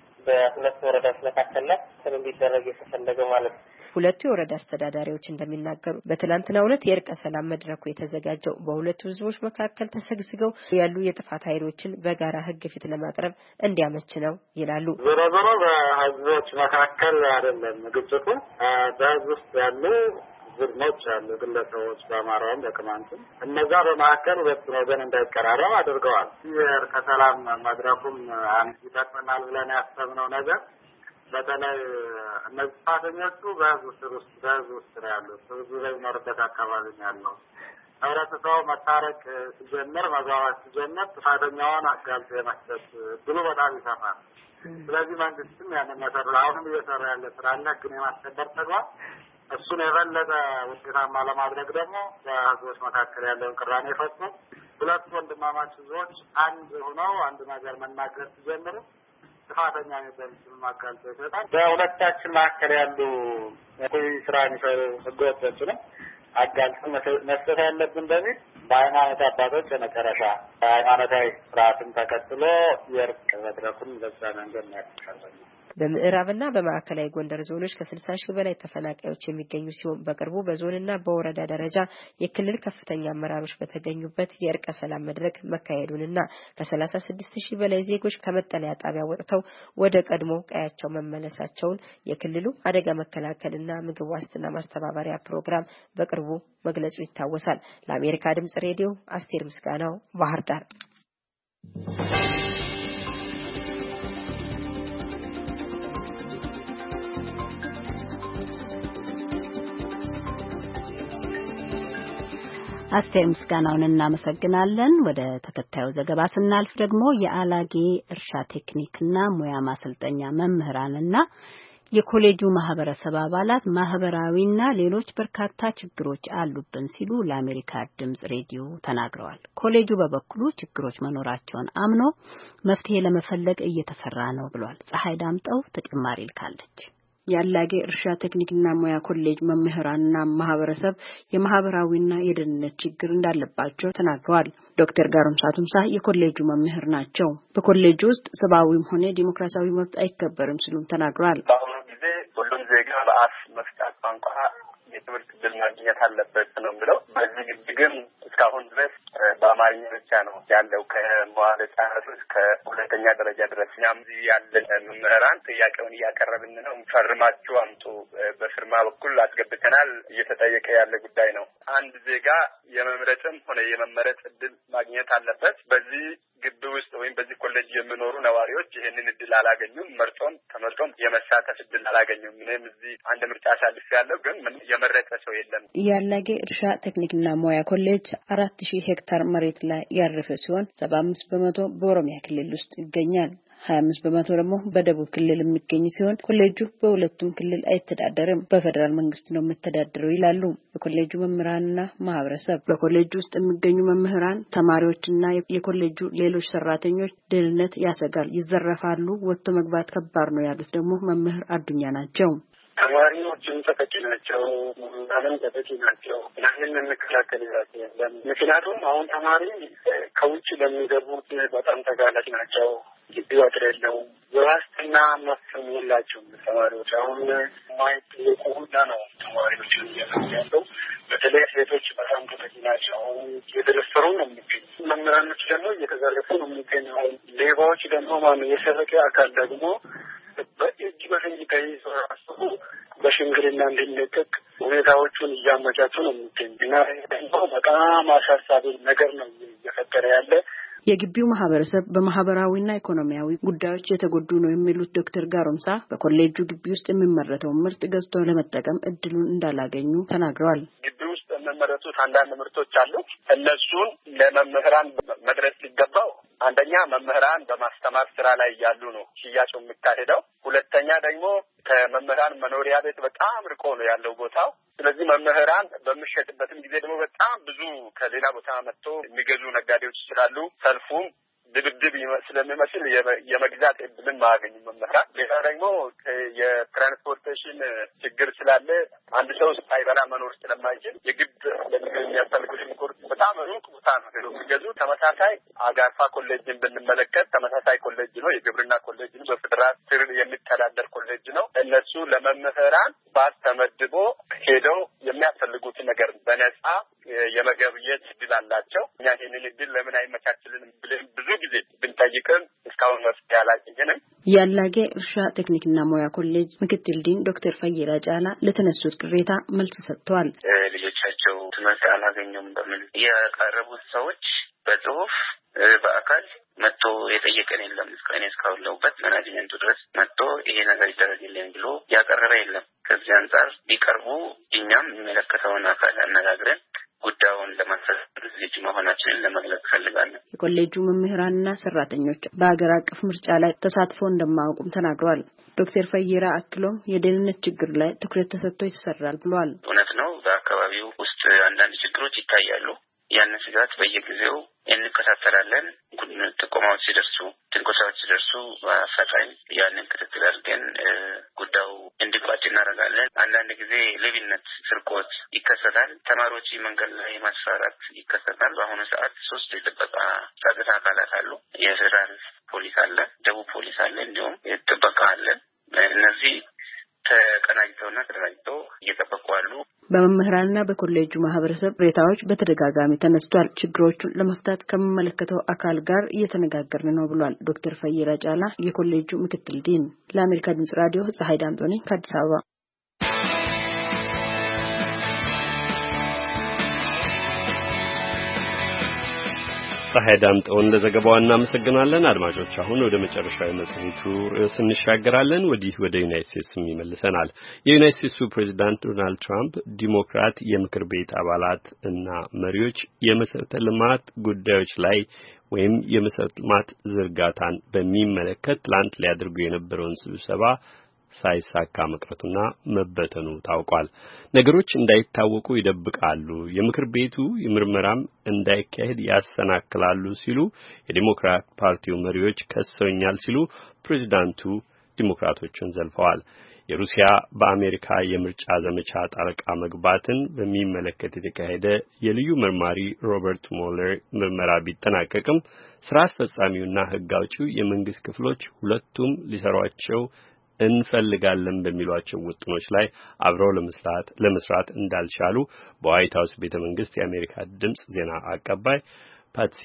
በሁለት ወረዳዎች መካከል ላይ እንዲደረግ የተፈለገው ማለት ነው። ሁለቱ የወረዳ አስተዳዳሪዎች እንደሚናገሩ በትናንትናው ዕለት የእርቀ ሰላም መድረኩ የተዘጋጀው በሁለቱ ህዝቦች መካከል ተሰግስገው ያሉ የጥፋት ኃይሎችን በጋራ ህግ ፊት ለማቅረብ እንዲያመች ነው ይላሉ። ዞሮ ዞሮ በህዝቦች መካከል አይደለም ግጭቱ፣ በህዝብ ውስጥ ያሉ ቡድኖች አሉ፣ ግለሰቦች በአማራውም በቅማንትም እነዛ በመካከል ሁለቱን ወገን እንዳይቀራረብ አድርገዋል። የእርቀ ሰላም መድረኩም አንድ ይጠቅመናል ብለን ያሰብነው ነገር በተለይ እነዚህ ጥፋተኞቹ በህዝብ ውስጥ ነው ያሉት። ህዝቡ በሚኖርበት አካባቢ ነው ያለው። ህብረተሰቡ መታረቅ ሲጀምር፣ መግባባት ሲጀምር ጥፋተኛውን አጋልጦ የመስጠት እድሉ በጣም ይሰፋል። ስለዚህ መንግስትም ያንን መሰረት አሁንም እየሰራ ያለ ስራ አለ፣ ግን የማስከበር ተግባር እሱን የበለጠ ውጤታማ ለማድረግ ደግሞ በህዝቦች መካከል ያለውን ቅራኔ ፈጽሞ ሁለቱ ወንድማማች ህዝቦች አንድ ሆነው አንድ ነገር መናገር ሲጀምሩ ጥፋተኛ የሚባሉትን ማጋለጥ ይሰጣል። በሁለታችን መካከል ያሉ ስራ የሚሰሩ ህገወጦችንም አጋልጠን መስጠት ያለብን በሚል በሃይማኖት አባቶች የመጨረሻ ሃይማኖታዊ ስርዓትን ተከትሎ የእርቅ መድረኩን በዛ መንገድ ያካሂዳል። በምዕራብና በማዕከላዊ ጎንደር ዞኖች ከ60 ሺህ በላይ ተፈናቃዮች የሚገኙ ሲሆን በቅርቡ በዞንና በወረዳ ደረጃ የክልል ከፍተኛ አመራሮች በተገኙበት የእርቀ ሰላም መድረክ መካሄዱንና ከ36 ሺህ በላይ ዜጎች ከመጠለያ ጣቢያ ወጥተው ወደ ቀድሞ ቀያቸው መመለሳቸውን የክልሉ አደጋ መከላከልና ምግብ ዋስትና ማስተባበሪያ ፕሮግራም በቅርቡ መግለጹ ይታወሳል። ለአሜሪካ ድምጽ ሬዲዮ አስቴር ምስጋናው ባህር ዳር። አስቴር ምስጋናውን እናመሰግናለን። ወደ ተከታዩ ዘገባ ስናልፍ ደግሞ የአላጌ እርሻ ቴክኒክና ሙያ ማሰልጠኛ መምህራንና የኮሌጁ ማህበረሰብ አባላት ማህበራዊና ሌሎች በርካታ ችግሮች አሉብን ሲሉ ለአሜሪካ ድምጽ ሬዲዮ ተናግረዋል። ኮሌጁ በበኩሉ ችግሮች መኖራቸውን አምኖ መፍትሄ ለመፈለግ እየተሰራ ነው ብሏል። ፀሐይ ዳምጠው ተጨማሪ ልካለች። ያላጌ እርሻ ቴክኒክና ሙያ ኮሌጅ መምህራንና ማህበረሰብ የማህበራዊና የደህንነት ችግር እንዳለባቸው ተናግረዋል። ዶክተር ጋሩምሳ ቱምሳ የኮሌጁ መምህር ናቸው። በኮሌጁ ውስጥ ሰብአዊም ሆነ ዲሞክራሲያዊ መብት አይከበርም ሲሉም ተናግረዋል። በአሁኑ ጊዜ ሁሉም ዜጋ በአፍ መፍቻ ቋንቋ የትምህርት ዕድል ማግኘት አለበት ነው ብለው በዚህ ግቢ ግን እስካሁን ድረስ በአማርኛ ብቻ ነው ያለው ከመዋዕለ ሕጻናት እስከ ሁለተኛ ደረጃ ድረስ። እኛም እዚህ ያለን መምህራን ጥያቄውን እያቀረብን ነው። ፈርማችሁ አምጡ፣ በፍርማ በኩል አስገብተናል። እየተጠየቀ ያለ ጉዳይ ነው። አንድ ዜጋ የመምረጥም ሆነ የመመረጥ ዕድል ማግኘት አለበት። በዚህ ግቢ ውስጥ ወይም በዚህ ኮሌጅ የሚኖሩ ነዋሪዎች ይሄንን ዕድል አላገኙም። ተመርጦም የመሳተፍ ዕድል አላገኙም። እኔም እዚህ አንድ ምርጫ አሳልፍ ያለው ግን የመረጠ ሰው የለም። ያላጌ እርሻ ቴክኒክና ሙያ ኮሌጅ 4000 ሄክታር መሬት ላይ ያረፈ ሲሆን 75% በኦሮሚያ ክልል ውስጥ ይገኛል። 25% ደግሞ በደቡብ ክልል የሚገኝ ሲሆን ኮሌጁ በሁለቱም ክልል አይተዳደርም፣ በፌደራል መንግስት ነው የሚተዳደረው ይላሉ የኮሌጁ መምህራንና ማህበረሰብ። በኮሌጁ ውስጥ የሚገኙ መምህራን፣ ተማሪዎችና የኮሌጁ ሌሎች ሰራተኞች ደህንነት ያሰጋል፣ ይዘረፋሉ፣ ወጥቶ መግባት ከባድ ነው ያሉት ደግሞ መምህር አዱኛ ናቸው። ተማሪዎችም ተጠቂ ናቸው፣ ምንም ተጠቂ ናቸው። ያንን እንከላከል ይላል። ምክንያቱም አሁን ተማሪ ከውጭ ለሚገቡት በጣም ተጋላጭ ናቸው። ግቢው አጥር የለውም። የዋስትና መፍትሄ የላቸውም ተማሪዎች። አሁን ማየት ሁላ ነው ተማሪዎች ያለው። በተለይ ሴቶች በጣም ተጠቂ ናቸው። እየተደፈሩ ነው የሚገኙ። መምህራኖች ደግሞ እየተዘረፉ ነው የሚገኙ። ሌባዎች ደግሞ ማነው የሰረቀ አካል ደግሞ በእጅ በፍንጅ ተይዞ ራሱ በሽምግልና እንዲለቀቅ ሁኔታዎቹን እያመቻቹ ነው የሚገኙ እና ደግሞ በጣም አሳሳቢ ነገር ነው እየፈጠረ ያለ። የግቢው ማህበረሰብ በማህበራዊና ኢኮኖሚያዊ ጉዳዮች የተጎዱ ነው የሚሉት ዶክተር ጋሩምሳ በኮሌጁ ግቢ ውስጥ የሚመረተውን ምርት ገዝቶ ለመጠቀም እድሉን እንዳላገኙ ተናግረዋል። ግቢ ውስጥ የሚመረቱት አንዳንድ ምርቶች አሉ። እነሱን ለመምህራን መድረስ ሲገባው አንደኛ መምህራን በማስተማር ስራ ላይ ያሉ ነው ሽያጭ የሚካሄደው። ሁለተኛ ደግሞ ከመምህራን መኖሪያ ቤት በጣም ርቆ ነው ያለው ቦታው። ስለዚህ መምህራን በሚሸጥበትም ጊዜ ደግሞ በጣም ብዙ ከሌላ ቦታ መጥቶ የሚገዙ ነጋዴዎች ስላሉ ሰልፉም ድብድብ ስለሚመስል የመግዛት እድልን ማያገኙ መምህራን። ሌላ ደግሞ የትራንስፖርቴሽን ችግር ስላለ አንድ ሰው ሳይበላ መኖር ስለማይችል የግድ የሚያስፈልጉት ሽንኩርት በጣም ሩቅ ቦታ ነው ሄዶ የሚገዙ። ተመሳሳይ አጋርፋ ኮሌጅን ብንመለከት ተመሳሳይ ኮሌጅ ነው፣ የግብርና ኮሌጅ ነው፣ በፌደራል ስር የሚተዳደር ኮሌጅ ነው። እነሱ ለመምህራን ባስ ተመድቦ ሄደው የሚያስፈልጉትን ነገር በነጻ የመገብየት እድል አላቸው። እኛ ይህንን እድል ለምን አይመቻችልንም ብለን ብዙ ጊዜ ብንጠይቅም እስካሁን መፍትሄ አላገኘንም። ያላጌ እርሻ ቴክኒክና ሙያ ኮሌጅ ምክትል ዲን ዶክተር ፈይራ ጫላ ለተነሱት ቅሬታ መልስ ሰጥተዋል። ልጆቻቸው ትምህርት አላገኙም በሚል ያቀረቡት ሰዎች በጽሁፍ በአካል መጥቶ የጠየቀን የለም። እስካሁን ለውበት ማናጅመንቱ ድረስ መጥቶ ይሄ ነገር ይደረግልኝ ብሎ ያቀረበ የለም። ከዚህ አንጻር ቢቀርቡ እኛም የሚመለከተውን አካል አነጋግረን ጉዳዩን ለማስፈጸም ዝግጁ መሆናችንን ለመግለጽ ፈልጋለሁ። የኮሌጁ መምህራንና ሰራተኞች በሀገር አቀፍ ምርጫ ላይ ተሳትፎ እንደማያውቁም ተናግረዋል። ዶክተር ፈይራ አክሎም የደህንነት ችግር ላይ ትኩረት ተሰጥቶ ይሰራል ብለዋል። እውነት ነው፣ በአካባቢው ውስጥ አንዳንድ ችግሮች ይታያሉ። ያንን ስጋት በየጊዜው እንከታተላለን። ጥቆማዎች ሲደርሱ፣ ትንኮሳዎች ሲደርሱ አፋጣኝ ያንን ክትትል አድርገን ጉዳዩ እንዲቋጭ እናደርጋለን። አንዳንድ ጊዜ ሌብነት፣ ስርቆት ይከሰታል። ተማሪዎች መንገድ ላይ ማስፈራራት ይከሰታል። በአሁኑ ሰዓት 3 የጥበቃ ጸጥታ አካላት አሉ። የፌደራል ፖሊስ አለ፣ ደቡብ ፖሊስ አለ፣ እንዲሁም ጥበቃ አለ። እነዚህ ተቀናጅተውና ተደራጅተው እየጠበቁ አሉ። በመምህራንና በኮሌጁ ማህበረሰብ ቅሬታዎች በተደጋጋሚ ተነስቷል። ችግሮቹን ለመፍታት ከሚመለከተው አካል ጋር እየተነጋገርን ነው ብሏል ዶክተር ፈይራ ጫላ የኮሌጁ ምክትል ዲን። ለአሜሪካ ድምጽ ራዲዮ ፀሐይ ዳምጦ ነኝ ከአዲስ አበባ። ፀሐይ ዳምጠውን ለዘገባው እናመሰግናለን። አድማጮች አሁን ወደ መጨረሻው መጽሔቱ ርዕስ እንሻገራለን። ወዲህ ወደ ዩናይትድ ስቴትስም ይመልሰናል። የዩናይትድ ስቴትሱ ፕሬዝዳንት ዶናልድ ትራምፕ ዲሞክራት የምክር ቤት አባላት እና መሪዎች የመሰረተ ልማት ጉዳዮች ላይ ወይም የመሰረተ ልማት ዝርጋታን በሚመለከት ትላንት ሊያደርጉ የነበረውን ስብሰባ ሳይሳካ መቅረቱና መበተኑ ታውቋል። ነገሮች እንዳይታወቁ ይደብቃሉ፣ የምክር ቤቱ ምርመራም እንዳይካሄድ ያሰናክላሉ ሲሉ የዲሞክራት ፓርቲው መሪዎች ከሰውኛል ሲሉ ፕሬዝዳንቱ ዲሞክራቶችን ዘልፈዋል። የሩሲያ በአሜሪካ የምርጫ ዘመቻ ጣልቃ መግባትን በሚመለከት የተካሄደ የልዩ መርማሪ ሮበርት ሞለር ምርመራ ቢጠናቀቅም ስራ አስፈጻሚውና ሕግ አውጪው የመንግስት ክፍሎች ሁለቱም ሊሰሯቸው እንፈልጋለን በሚሏቸው ውጥኖች ላይ አብረው ለመስራት እንዳልቻሉ በዋይት ሀውስ ቤተ መንግስት የአሜሪካ ድምጽ ዜና አቀባይ ፓትሲ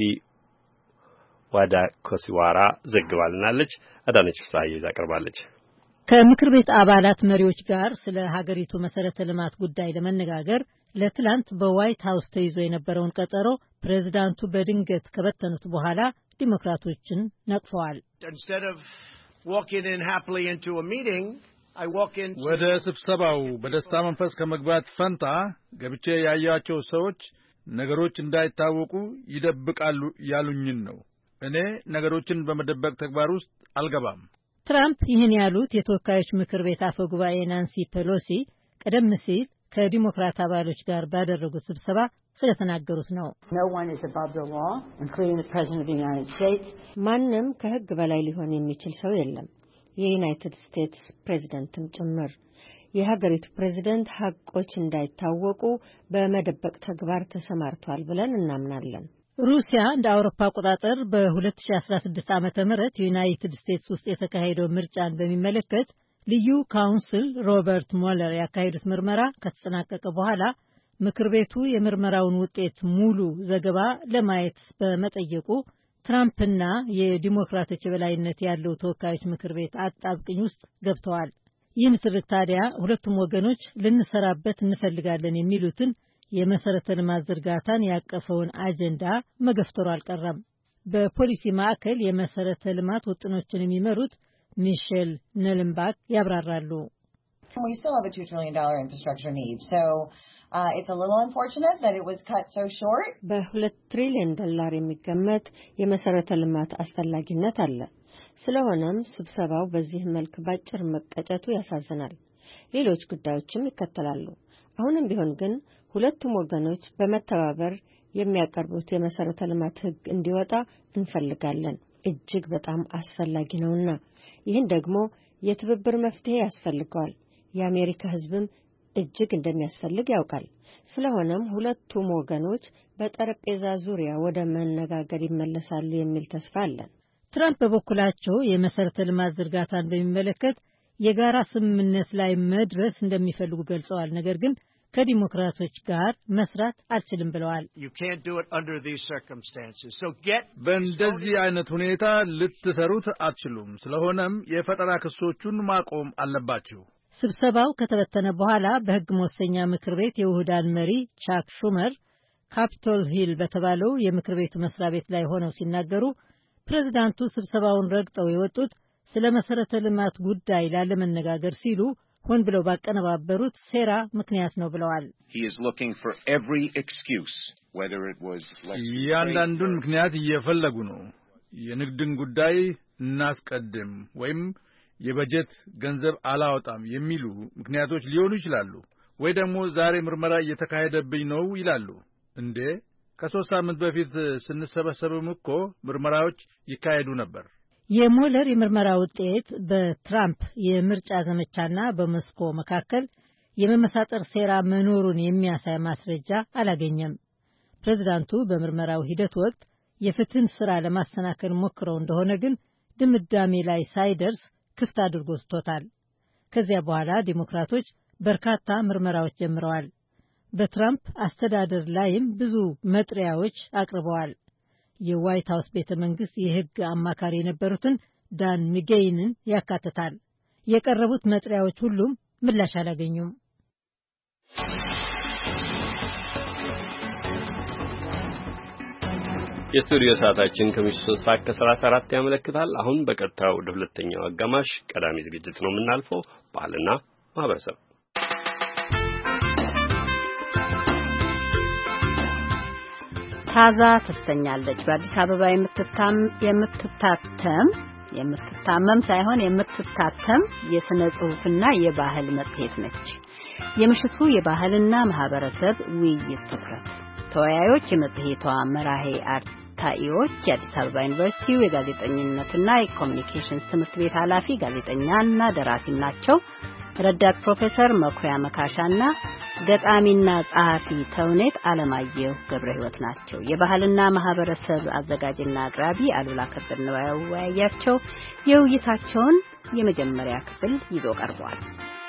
ዋዳኮሲዋራ ዘግባልናለች። አዳነች ፍስሐዬ ያቀርባለች። ከምክር ቤት አባላት መሪዎች ጋር ስለ ሀገሪቱ መሰረተ ልማት ጉዳይ ለመነጋገር ለትላንት በዋይት ሀውስ ተይዞ የነበረውን ቀጠሮ ፕሬዝዳንቱ በድንገት ከበተኑት በኋላ ዲሞክራቶችን ነቅፈዋል። ወደ ስብሰባው በደስታ መንፈስ ከመግባት ፈንታ ገብቼ ያያቸው ሰዎች ነገሮች እንዳይታወቁ ይደብቃሉ ያሉኝን ነው። እኔ ነገሮችን በመደበቅ ተግባር ውስጥ አልገባም። ትራምፕ ይህን ያሉት የተወካዮች ምክር ቤት አፈ ጉባኤ ናንሲ ፔሎሲ ቀደም ሲል ከዲሞክራት አባሎች ጋር ባደረጉት ስብሰባ ስለተናገሩት ነው። ማንም ከሕግ በላይ ሊሆን የሚችል ሰው የለም፣ የዩናይትድ ስቴትስ ፕሬዝደንትም ጭምር። የሀገሪቱ ፕሬዝደንት ሀቆች እንዳይታወቁ በመደበቅ ተግባር ተሰማርቷል ብለን እናምናለን። ሩሲያ እንደ አውሮፓ አቆጣጠር በ2016 ዓመተ ምህረት ዩናይትድ ስቴትስ ውስጥ የተካሄደው ምርጫን በሚመለከት ልዩ ካውንስል ሮበርት ሞለር ያካሄዱት ምርመራ ከተጠናቀቀ በኋላ ምክር ቤቱ የምርመራውን ውጤት ሙሉ ዘገባ ለማየት በመጠየቁ ትራምፕና የዲሞክራቶች የበላይነት ያለው ተወካዮች ምክር ቤት አጣብቅኝ ውስጥ ገብተዋል። ይህ ንትርክ ታዲያ ሁለቱም ወገኖች ልንሰራበት እንፈልጋለን የሚሉትን የመሰረተ ልማት ዝርጋታን ያቀፈውን አጀንዳ መገፍተሩ አልቀረም። በፖሊሲ ማዕከል የመሰረተ ልማት ውጥኖችን የሚመሩት ሚሼል ነልምባክ ያብራራሉ። $2 ትሪሊየን የሚገመት የመሰረተ ልማት አስፈላጊነት አለ። ስለሆነም ስብሰባው በዚህ መልክ ባጭር መቀጨቱ ያሳዝናል። ሌሎች ጉዳዮችም ይከተላሉ። አሁንም ቢሆን ግን ሁለቱም ወገኖች በመተባበር የሚያቀርቡት የመሰረተ ልማት ሕግ እንዲወጣ እንፈልጋለን። እጅግ በጣም አስፈላጊ ነውና ይህን ደግሞ የትብብር መፍትሄ ያስፈልገዋል። የአሜሪካ ሕዝብም እጅግ እንደሚያስፈልግ ያውቃል። ስለሆነም ሁለቱም ወገኖች በጠረጴዛ ዙሪያ ወደ መነጋገር ይመለሳሉ የሚል ተስፋ አለን። ትራምፕ በበኩላቸው የመሰረተ ልማት ዝርጋታን በሚመለከት የጋራ ስምምነት ላይ መድረስ እንደሚፈልጉ ገልጸዋል። ነገር ግን ከዲሞክራቶች ጋር መስራት አልችልም ብለዋል። በእንደዚህ አይነት ሁኔታ ልትሰሩት አትችሉም። ስለሆነም የፈጠራ ክሶቹን ማቆም አለባችሁ። ስብሰባው ከተበተነ በኋላ በሕግ መወሰኛ ምክር ቤት የውህዳን መሪ ቻክ ሹመር ካፒቶል ሂል በተባለው የምክር ቤቱ መስሪያ ቤት ላይ ሆነው ሲናገሩ ፕሬዝዳንቱ ስብሰባውን ረግጠው የወጡት ስለ መሰረተ ልማት ጉዳይ ላለመነጋገር ሲሉ ሆን ብለው ባቀነባበሩት ሴራ ምክንያት ነው ብለዋል። እያንዳንዱን ምክንያት እየፈለጉ ነው። የንግድን ጉዳይ እናስቀድም ወይም የበጀት ገንዘብ አላወጣም የሚሉ ምክንያቶች ሊሆኑ ይችላሉ። ወይ ደግሞ ዛሬ ምርመራ እየተካሄደብኝ ነው ይላሉ። እንዴ ከ3 ሳምንት በፊት ስንሰበሰብም እኮ ምርመራዎች ይካሄዱ ነበር። የሞለር የምርመራ ውጤት በትራምፕ የምርጫ ዘመቻና በሞስኮ መካከል የመመሳጠር ሴራ መኖሩን የሚያሳይ ማስረጃ አላገኘም። ፕሬዝዳንቱ በምርመራው ሂደት ወቅት የፍትህን ስራ ለማሰናከል ሞክረው እንደሆነ ግን ድምዳሜ ላይ ሳይደርስ ክፍት አድርጎ ስቶታል። ከዚያ በኋላ ዲሞክራቶች በርካታ ምርመራዎች ጀምረዋል። በትራምፕ አስተዳደር ላይም ብዙ መጥሪያዎች አቅርበዋል። የዋይት ሀውስ ቤተ መንግስት የህግ አማካሪ የነበሩትን ዳን ሚጌይንን ያካትታል። የቀረቡት መጥሪያዎች ሁሉም ምላሽ አላገኙም። የስቱዲዮ ሰዓታችን ከምሽቱ 3:34 ያመለክታል። አሁን በቀጥታ ወደ ሁለተኛው አጋማሽ ቀዳሚ ዝግጅት ነው የምናልፈው። ባህልና ማህበረሰብ ታዛ ትሰኛለች። በአዲስ አበባ የምትታተም የምትታመም ሳይሆን የምትታተም የሥነ ጽሑፍና የባህል መጽሔት ነች። የምሽቱ የባህልና ማህበረሰብ ውይይት ትኩረት ተወያዮች የመጽሔቷ መራሄ አርታኢዎች የአዲስ አበባ ዩኒቨርሲቲው የጋዜጠኝነትና የኮሚኒኬሽንስ ትምህርት ቤት ኃላፊ ጋዜጠኛና ደራሲም ናቸው። ረዳት ፕሮፌሰር መኩሪያ መካሻና ገጣሚና ጸሐፊ ተውኔት አለማየሁ ገብረ ሕይወት ናቸው። የባህልና ማህበረሰብ አዘጋጅና አቅራቢ አሉላ ከበደ ነው ያወያያቸው። የውይይታቸውን የመጀመሪያ ክፍል ይዞ ቀርቧል።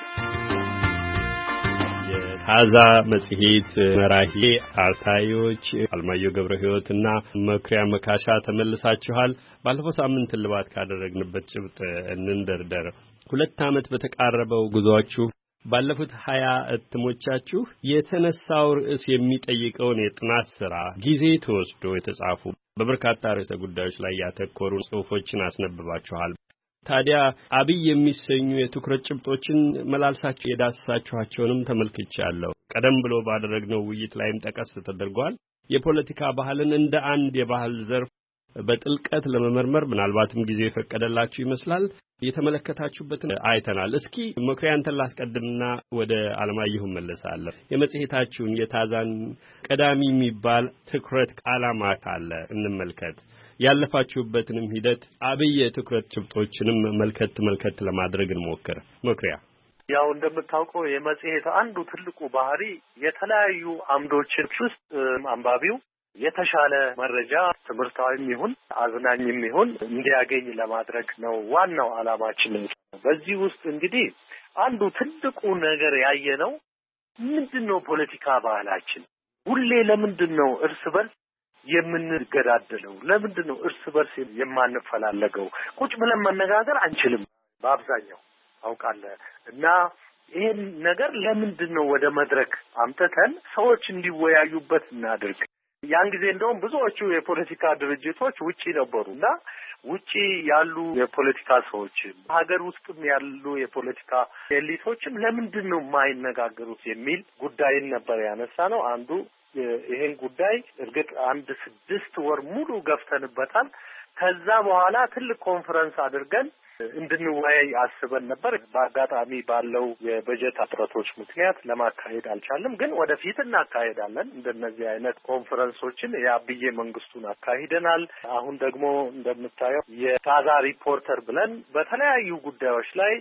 የታዛ መጽሔት መራሄ አርታኢዎች አለማየሁ ገብረ ሕይወትና መኩሪያ መካሻ ተመልሳችኋል። ባለፈው ሳምንት ልባት ካደረግንበት ጭብጥ እንንደርደር። 2 ዓመት በተቃረበው ጉዟችሁ ባለፉት 20 እትሞቻችሁ የተነሳው ርዕስ የሚጠይቀውን የጥናት ሥራ ጊዜ ተወስዶ የተጻፉ በበርካታ ርዕሰ ጉዳዮች ላይ ያተኮሩ ጽሑፎችን አስነብባችኋል። ታዲያ አብይ የሚሰኙ የትኩረት ጭብጦችን መላልሳችሁ የዳሰሳችኋቸውንም ተመልክቻለሁ። ቀደም ብሎ ባደረግነው ውይይት ላይም ጠቀስ ተደርጓል። የፖለቲካ ባህልን እንደ አንድ የባህል ዘርፍ በጥልቀት ለመመርመር ምናልባትም ጊዜ የፈቀደላችሁ ይመስላል። የተመለከታችሁበትን አይተናል። እስኪ መኩሪያንተን ላስቀድምና ወደ አለማየሁ መለሳለሁ። የመጽሔታችሁን የታዛን ቀዳሚ የሚባል ትኩረት ዓላማ ካለ እንመልከት። ያለፋችሁበትንም ሂደት አብይ የትኩረት ጭብጦችንም መልከት ለማድረግ እንሞክር። መኩሪያ ያው እንደምታውቀው የመጽሔት አንዱ ትልቁ ባህሪ የተለያዩ አምዶችን ውስጥ አንባቢው የተሻለ መረጃ ትምህርታዊም ይሁን አዝናኝም ይሁን እንዲያገኝ ለማድረግ ነው ዋናው ዓላማችን። በዚህ ውስጥ እንግዲህ አንዱ ትልቁ ነገር ያየነው ምንድነው ፖለቲካ ባህላችን? ሁሌ ለምንድነው እርስ በርስ የምንገዳደለው? ለምንድነው እርስ በርስ የማንፈላለገው? ቁጭ ብለን መነጋገር አንችልም በአብዛኛው አውቃለሁ። እና ይሄን ነገር ለምንድነው ወደ መድረክ አምጥተን ሰዎች እንዲወያዩበት እናድርግ? ያን ጊዜ እንደውም ብዙዎቹ የፖለቲካ ድርጅቶች ውጪ ነበሩና ውጪ ያሉ የፖለቲካ ሰዎችም ሀገር ውስጥም ያሉ የፖለቲካ ኤሊቶችም ለምንድነው የማይነጋገሩት የሚል ጉዳይን ነበር ያነሳነው። አንዱ ይሄን ጉዳይ እርግጥ 6 ወር ሙሉ ገፍተንበታል። ከዛ በኋላ ትልቅ ኮንፈረንስ አድርገን እንድንወያይ አስበን ነበር። በአጋጣሚ ባለው የበጀት እጥረቶች ምክንያት ለማካሄድ አልቻለም። ግን ወደፊት እናካሄዳለን። እንደነዚህ አይነት ኮንፈረንሶችን የአብዬ መንግስቱን አካሂደናል። አሁን ደግሞ እንደምታየው የታዛ ሪፖርተር ብለን በተለያዩ ጉዳዮች ላይ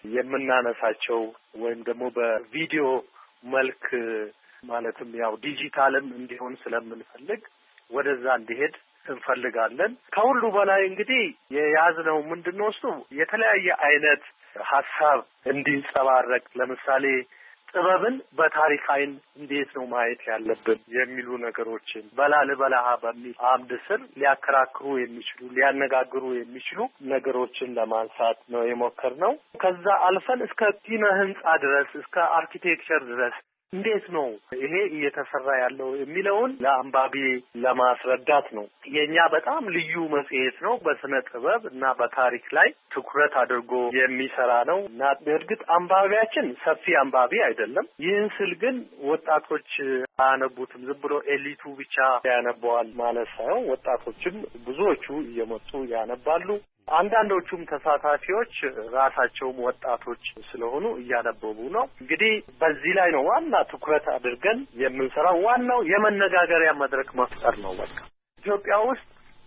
የምናነሳቸው ወይም ደግሞ በቪዲዮ መልክ ማለትም ያው ዲጂታልም እንዲሆን ስለምንፈልግ ወደዛ እንዲሄድ እንፈልጋለን። ከሁሉ በላይ እንግዲህ የያዝነው ምንድነው እሱ የተለያየ አይነት ሐሳብ እንዲንጸባረቅ፣ ለምሳሌ ጥበብን በታሪክ አይን እንዴት ነው ማየት ያለብን የሚሉ ነገሮችን በላልበላሃ በሚል አምድ ስር ሊያከራክሩ የሚችሉ ሊያነጋግሩ የሚችሉ ነገሮችን ለማንሳት ነው የሞከርነው። ከዛ አልፈን እስከ ኪነ ህንጻ ድረስ እስከ አርኪቴክቸር ድረስ እንዴት ነው ይሄ እየተሰራ ያለው የሚለውን ለአንባቢ ለማስረዳት ነው። የኛ በጣም ልዩ መጽሔት ነው። በስነ ጥበብ እና በታሪክ ላይ ትኩረት አድርጎ የሚሰራ ነው እና በእርግጥ አንባቢያችን ሰፊ አንባቢ አይደለም። ይህን ስል ግን ወጣቶች አያነቡትም። ዝም ብሎ ኤሊቱ ብቻ ያነባዋል ማለት ሳይሆን ወጣቶችም ብዙዎቹ እየመጡ ያነባሉ። አንዳንዶቹም ተሳታፊዎች ራሳቸውም ወጣቶች ስለሆኑ እያነበቡ ነው። እንግዲህ በዚህ ላይ ነው ዋና ትኩረት አድርገን የምንሰራው። ዋናው የመነጋገሪያ መድረክ መፍጠር ነው። በቃ ኢትዮጵያ ውስጥ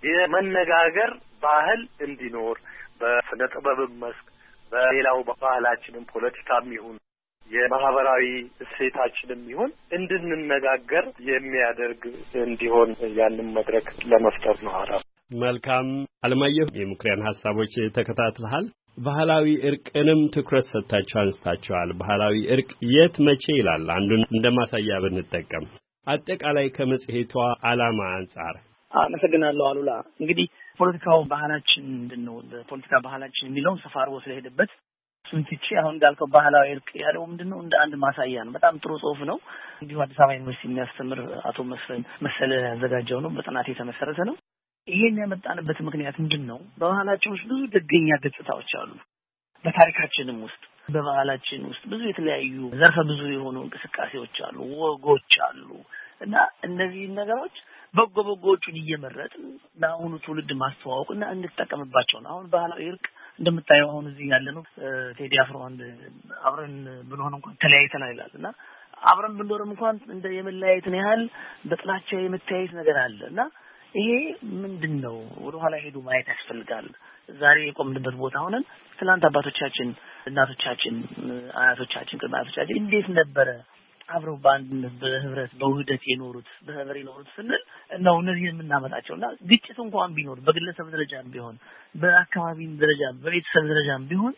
የመነጋገር ባህል እንዲኖር በስነ ጥበብም መስክ በሌላው ባህላችንም ፖለቲካም ይሁን የማህበራዊ እሴታችንም ይሁን እንድንነጋገር የሚያደርግ እንዲሆን ያንን መድረክ ለመፍጠር ነው አላማ። መልካም አለማየሁ፣ የመኩሪያን ሐሳቦች ተከታትለሃል። ባህላዊ እርቅንም ትኩረት ሰጥታችሁ አንስታችኋል። ባህላዊ እርቅ የት መቼ ይላል አንዱን እንደማሳያ ብንጠቀም አጠቃላይ ከመጽሔቷ ዓላማ አንጻር። አመሰግናለሁ አሉላ። እንግዲህ ፖለቲካው ባህላችን ምንድነው? ፖለቲካ ባህላችን የሚለውን ሰፋ አድርጎ ስለሄደበት ስንትቼ አሁን እንዳልከው ባህላዊ እርቅ ያለው ምንድነው እንደ አንድ ማሳያ ነው። በጣም ጥሩ ጽሑፍ ነው። እንዲሁ አዲስ አበባ ዩኒቨርሲቲ የሚያስተምር አቶ መሰለ ያዘጋጀው ነው። በጥናት የተመሰረተ ነው። ይሄን ያመጣንበት ምክንያት ምንድነው? በባህላችን ውስጥ ብዙ ደገኛ ገጽታዎች አሉ። በታሪካችንም ውስጥ በባህላችን ውስጥ ብዙ የተለያዩ ዘርፈ ብዙ የሆኑ እንቅስቃሴዎች አሉ፣ ወጎች አሉ እና እነዚህ ነገሮች በጎዎቹን እየመረጥን ለአሁኑ ትውልድ ማስተዋወቅና እንድትጠቀምባቸው ነው። አሁን ባህላዊ እርቅ እንደምታየው አሁን እዚህ ያለነው ቴዲ አፍሮ አንድ አብረን ብንሆን እንኳን ተለያይተናል ይላልና አብረን ብንኖርም እንኳን እንደ የመለያየትን ያህል በጥላቻ የመታየት ነገር አለና ይሄ ምንድነው? ወደ ኋላ ሄዱ ማየት ያስፈልጋል። ዛሬ የቆምንበት ቦታ ሆነን ትናንት አባቶቻችን፣ እናቶቻችን፣ አያቶቻችን፣ ቅድመ አያቶቻችን እንዴት ነበረ አብረው በአንድነት በህብረት በውህደት የኖሩት በህብረት የኖሩት ስንል ነው እነዚህ የምናመጣቸውና ግጭት እንኳን ቢኖር በግለሰብ ደረጃም ቢሆን በአካባቢም ደረጃ በቤተሰብ ደረጃም ቢሆን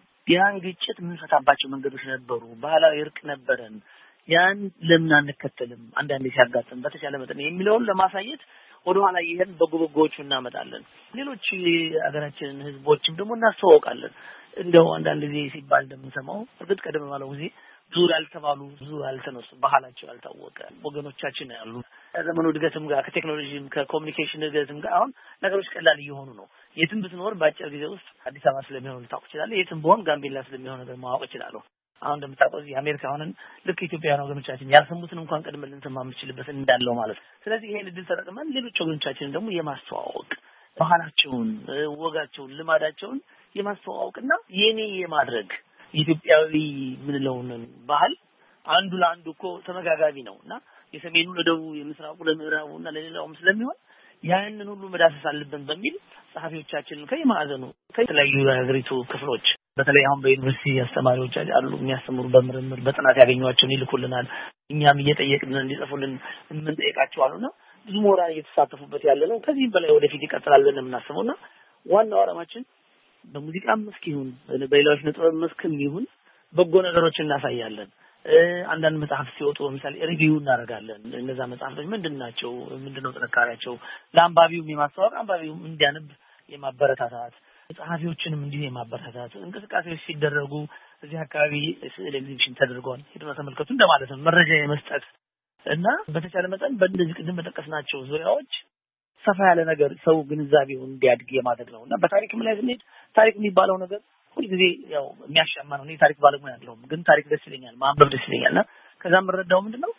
ያን ግጭት የምንፈታባቸው መንገዶች ነበሩ። ባህላዊ እርቅ ነበረን። ያን ለምን አንከተልም? አንዳንዴ ሲያጋጥም በተቻለ መጠን የሚለውን ለማሳየት ወደ ኋላ ይሄን በጎጎቹ እናመጣለን። ሌሎች አገራችንን ህዝቦችም ደግሞ እናስተዋውቃለን። እንደው አንዳንድ ጊዜ ሲባል እንደምንሰማው እርግጥ ቀደም ባለው ጊዜ ብዙ ያልተባሉ ብዙ ያልተነሱ ባህላቸው ያልታወቀ ወገኖቻችን ያሉ ከዘመኑ እድገትም ጋር ከቴክኖሎጂም ከኮሙኒኬሽን እድገትም ጋር አሁን ነገሮች ቀላል እየሆኑ ነው። የትም ብትኖር በአጭር ጊዜ ውስጥ አዲስ አበባ ስለሚሆን ልታውቅ ትችላለህ። የትም ቢሆን ጋምቤላ ስለሚሆን ነገር ማወቅ እችላለሁ። አሁን እንደምታውቀው እዚህ አሜሪካ ሆነን ልክ ኢትዮጵያውያን ወገኖቻችን ያልሰሙትን እንኳን ቀድመን ልንሰማ የምንችልበት እንዳለው ማለት ነው። ስለዚህ ይሄን እድል ተጠቅመን ሌሎች ወገኖቻችንን ደግሞ የማስተዋወቅ ባህላቸውን፣ ወጋቸውን፣ ልማዳቸውን የማስተዋወቅና የኔ የማድረግ ኢትዮጵያዊ ምንለውን ባህል አንዱ ለአንዱ እኮ ተመጋጋቢ ነውና የሰሜኑ ለደቡብ የምስራቁ ለምዕራቡና ለሌላውም ስለሚሆን ያንን ሁሉ መዳሰስ አለብን በሚል ጸሐፊዎቻችን ከየማዕዘኑ ከተለያዩ የሀገሪቱ ክፍሎች በተለይ አሁን በዩኒቨርሲቲ አስተማሪዎች አሉ የሚያስተምሩ በምርምር በጥናት ያገኟቸውን ይልኩልናል። እኛም እየጠየቅን እንዲጽፉልን የምንጠይቃቸው አሉና ብዙ ምሁራን እየተሳተፉበት ያለ ነው። ከዚህም በላይ ወደፊት ይቀጥላል ብለን የምናስበውና ዋናው ዓላማችን በሙዚቃም መስክ ይሁን በሌሎች ነጥብ መስክም ይሁን በጎ ነገሮችን እናሳያለን። አንዳንድ መጽሐፍ ሲወጡ ለምሳሌ ሪቪው እናደርጋለን። እነዛ መጽሐፎች ምንድናቸው? ምንድነው ጥንካሬያቸው? ለአንባቢውም የማስተዋወቅ አንባቢውም እንዲያነብ የማበረታታት ጸሐፊዎችንም እንዲህ የማበረታታት እንቅስቃሴዎች ሲደረጉ እዚህ አካባቢ ስዕል ኤግዚቢሽን ተደርጓል ሄደው ተመልከቱ እንደማለት ነው። መረጃ የመስጠት እና በተቻለ መጠን በእንደዚህ ቅድም በጠቀስናቸው ዙሪያዎች ሰፋ ያለ ነገር ሰው ግንዛቤው እንዲያድግ የማድረግ ነውና በታሪክም ላይ ስንሄድ ታሪክ የሚባለው ነገር ሁልጊዜ ያው የሚያሻማ ነው። እኔ ታሪክ ባለሙያ አይደለሁም፣ ግን ታሪክ ደስ ይለኛል፣ ማንበብ ደስ ይለኛልና ከዛም የምረዳው ምንድነው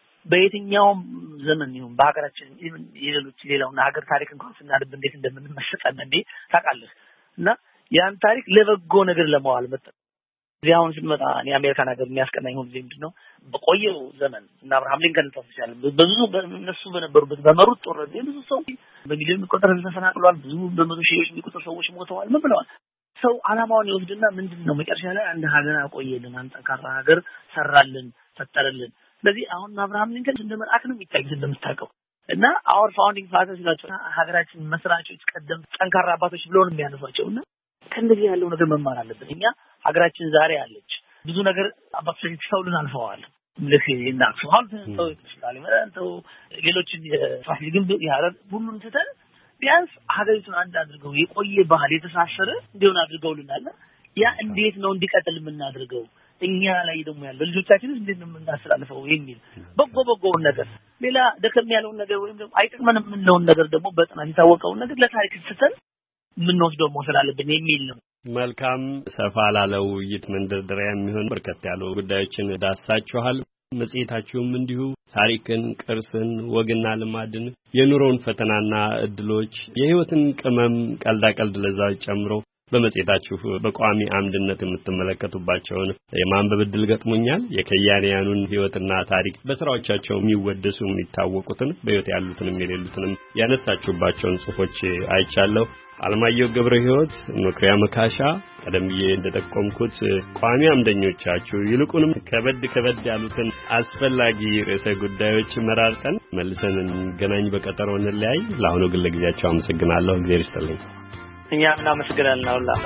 በየትኛውም ዘመን ይሁን በሀገራችን የሌሎች ሌላውና ሀገር ታሪክ እንኳን ስናድብ እንዴት እንደምንመሰጠን እንዴ ታውቃለህ። እና ያን ታሪክ ለበጎ ነገር ለማዋል መጣ። እዚህ አሁን ስንመጣ እኔ አሜሪካን ሀገር የሚያስቀናኝ ሁሉ ምንድነው በቆየው ዘመን እና አብርሃም ሊንከን ተፈስቻለ በብዙ በእነሱ በነበሩበት በመሩት ጦርነት ብዙ ሰው በሚሊዮን የሚቆጠር ተፈናቅሏል። ብዙ በመቶ ሺዎች የሚቆጠሩ ሰዎች ሞተዋል። ምን ብለዋል? ሰው አላማውን ይወስድና ምንድነው መጨረሻ ላይ አንድ ሀገር አቆየልን፣ አንድ ጠንካራ ሀገር ሰራልን፣ ፈጠረልን። ስለዚህ አሁን አብርሃም ሊንከን እንደ መልአክ ነው የሚታዩት እንደምታውቀው እና our founding fathers ናቸው ሀገራችን መስራቾች ቀደም ጠንካራ አባቶች ብለው ነው የሚያነሷቸውና ከእንደዚህ ያለው ነገር መማር አለብን። እኛ ሀገራችን ዛሬ አለች ብዙ ነገር አባቶች ተውልን አልፈዋል። ልክ ይናክሱ ሀልት ተው ይችላል ማለት ሌሎችን የፋሲል ግንብ ያረድ ሁሉን ትተን ቢያንስ ሀገሪቱን አንድ አድርገው የቆየ ባህል የተሳሰረ እንዲሆን አድርገውልናል። ያ እንዴት ነው እንዲቀጥል የምናደርገው? እኛ ላይ ደግሞ ያለው ልጆቻችን እንዴት ነው የምናስተላልፈው የሚል በጎውን ነገር ሌላ ደከም ያለውን ነገር ወይም ደግሞ አይጠቅመንም የምንለውን ነገር ደግሞ በጥናት የታወቀውን ነገር ለታሪክ ስተን ምንወስደው መውሰድ አለብን የሚል ነው። መልካም ሰፋ ላለው ውይይት መንደርደሪያ የሚሆን በርከት ያሉ ጉዳዮችን ዳሳችኋል። መጽሔታችሁም እንዲሁ ታሪክን፣ ቅርስን፣ ወግና ልማድን፣ የኑሮን ፈተናና እድሎች፣ የህይወትን ቅመም ቀልዳቀልድ ለዛዎች ጨምሮ በመጽሔታችሁ በቋሚ አምድነት የምትመለከቱባቸውን የማንበብ እድል ገጥሞኛል። የከያንያኑን ህይወትና ታሪክ በስራዎቻቸው የሚወደሱ የሚታወቁትን በህይወት ያሉትንም የሌሉትንም ያነሳችሁባቸውን ጽሑፎች አይቻለሁ። አለማየሁ ገብረ ሕይወት፣ መኩሪያ መካሻ ቀደም ብዬ እንደጠቆምኩት ቋሚ አምደኞቻችሁ ይልቁንም ከበድ ያሉትን አስፈላጊ ርዕሰ ጉዳዮች መራርጠን መልሰን እንገናኝ፣ በቀጠሮ እንለያይ። ለአሁኑ ግን ለጊዜያቸው አመሰግናለሁ። እግዚአብሔር ይስጥልኝ። እኛም እናመሰግናለን። አላህ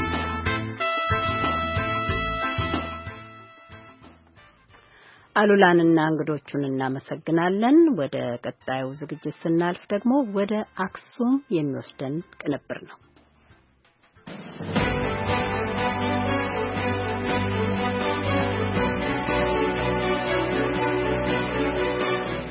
አሉላንና እንግዶቹን እናመሰግናለን። ወደ ቀጣዩ ዝግጅት ስናልፍ ደግሞ ወደ አክሱም የሚወስደን ቅንብር ነው።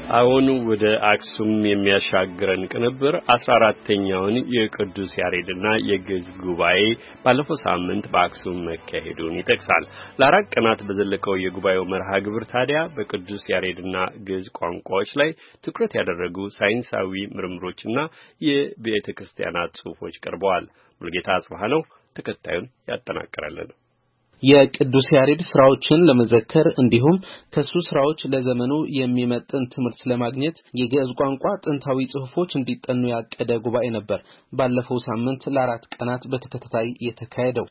አሁን ወደ አክሱም የሚያሻግረን ቅንብር 14ኛውን የቅዱስ ያሬድና የግዕዝ ጉባኤ ባለፈው ሳምንት በአክሱም መካሄዱን ይጠቅሳል። ለአራት ቀናት በዘለቀው የጉባኤው መርሃ ግብር ታዲያ በቅዱስ ያሬድና ግዕዝ ቋንቋዎች ላይ ትኩረት ያደረጉ ሳይንሳዊ ምርምሮችና የቤተ ክርስቲያናት ጽሑፎች ቀርበዋል። ሙሉጌታ አጽባህ ነው ተከታዩን ያጠናቀረልን። የቅዱስ ያሬድ ስራዎችን ለመዘከር እንዲሁም ከሱ ስራዎች ለዘመኑ የሚመጥን ትምህርት ለማግኘት የግዕዝ ቋንቋ ጥንታዊ ጽሑፎች እንዲጠኑ ያቀደ ጉባኤ ነበር ባለፈው ሳምንት ለአራት ቀናት በተከታታይ የተካሄደው።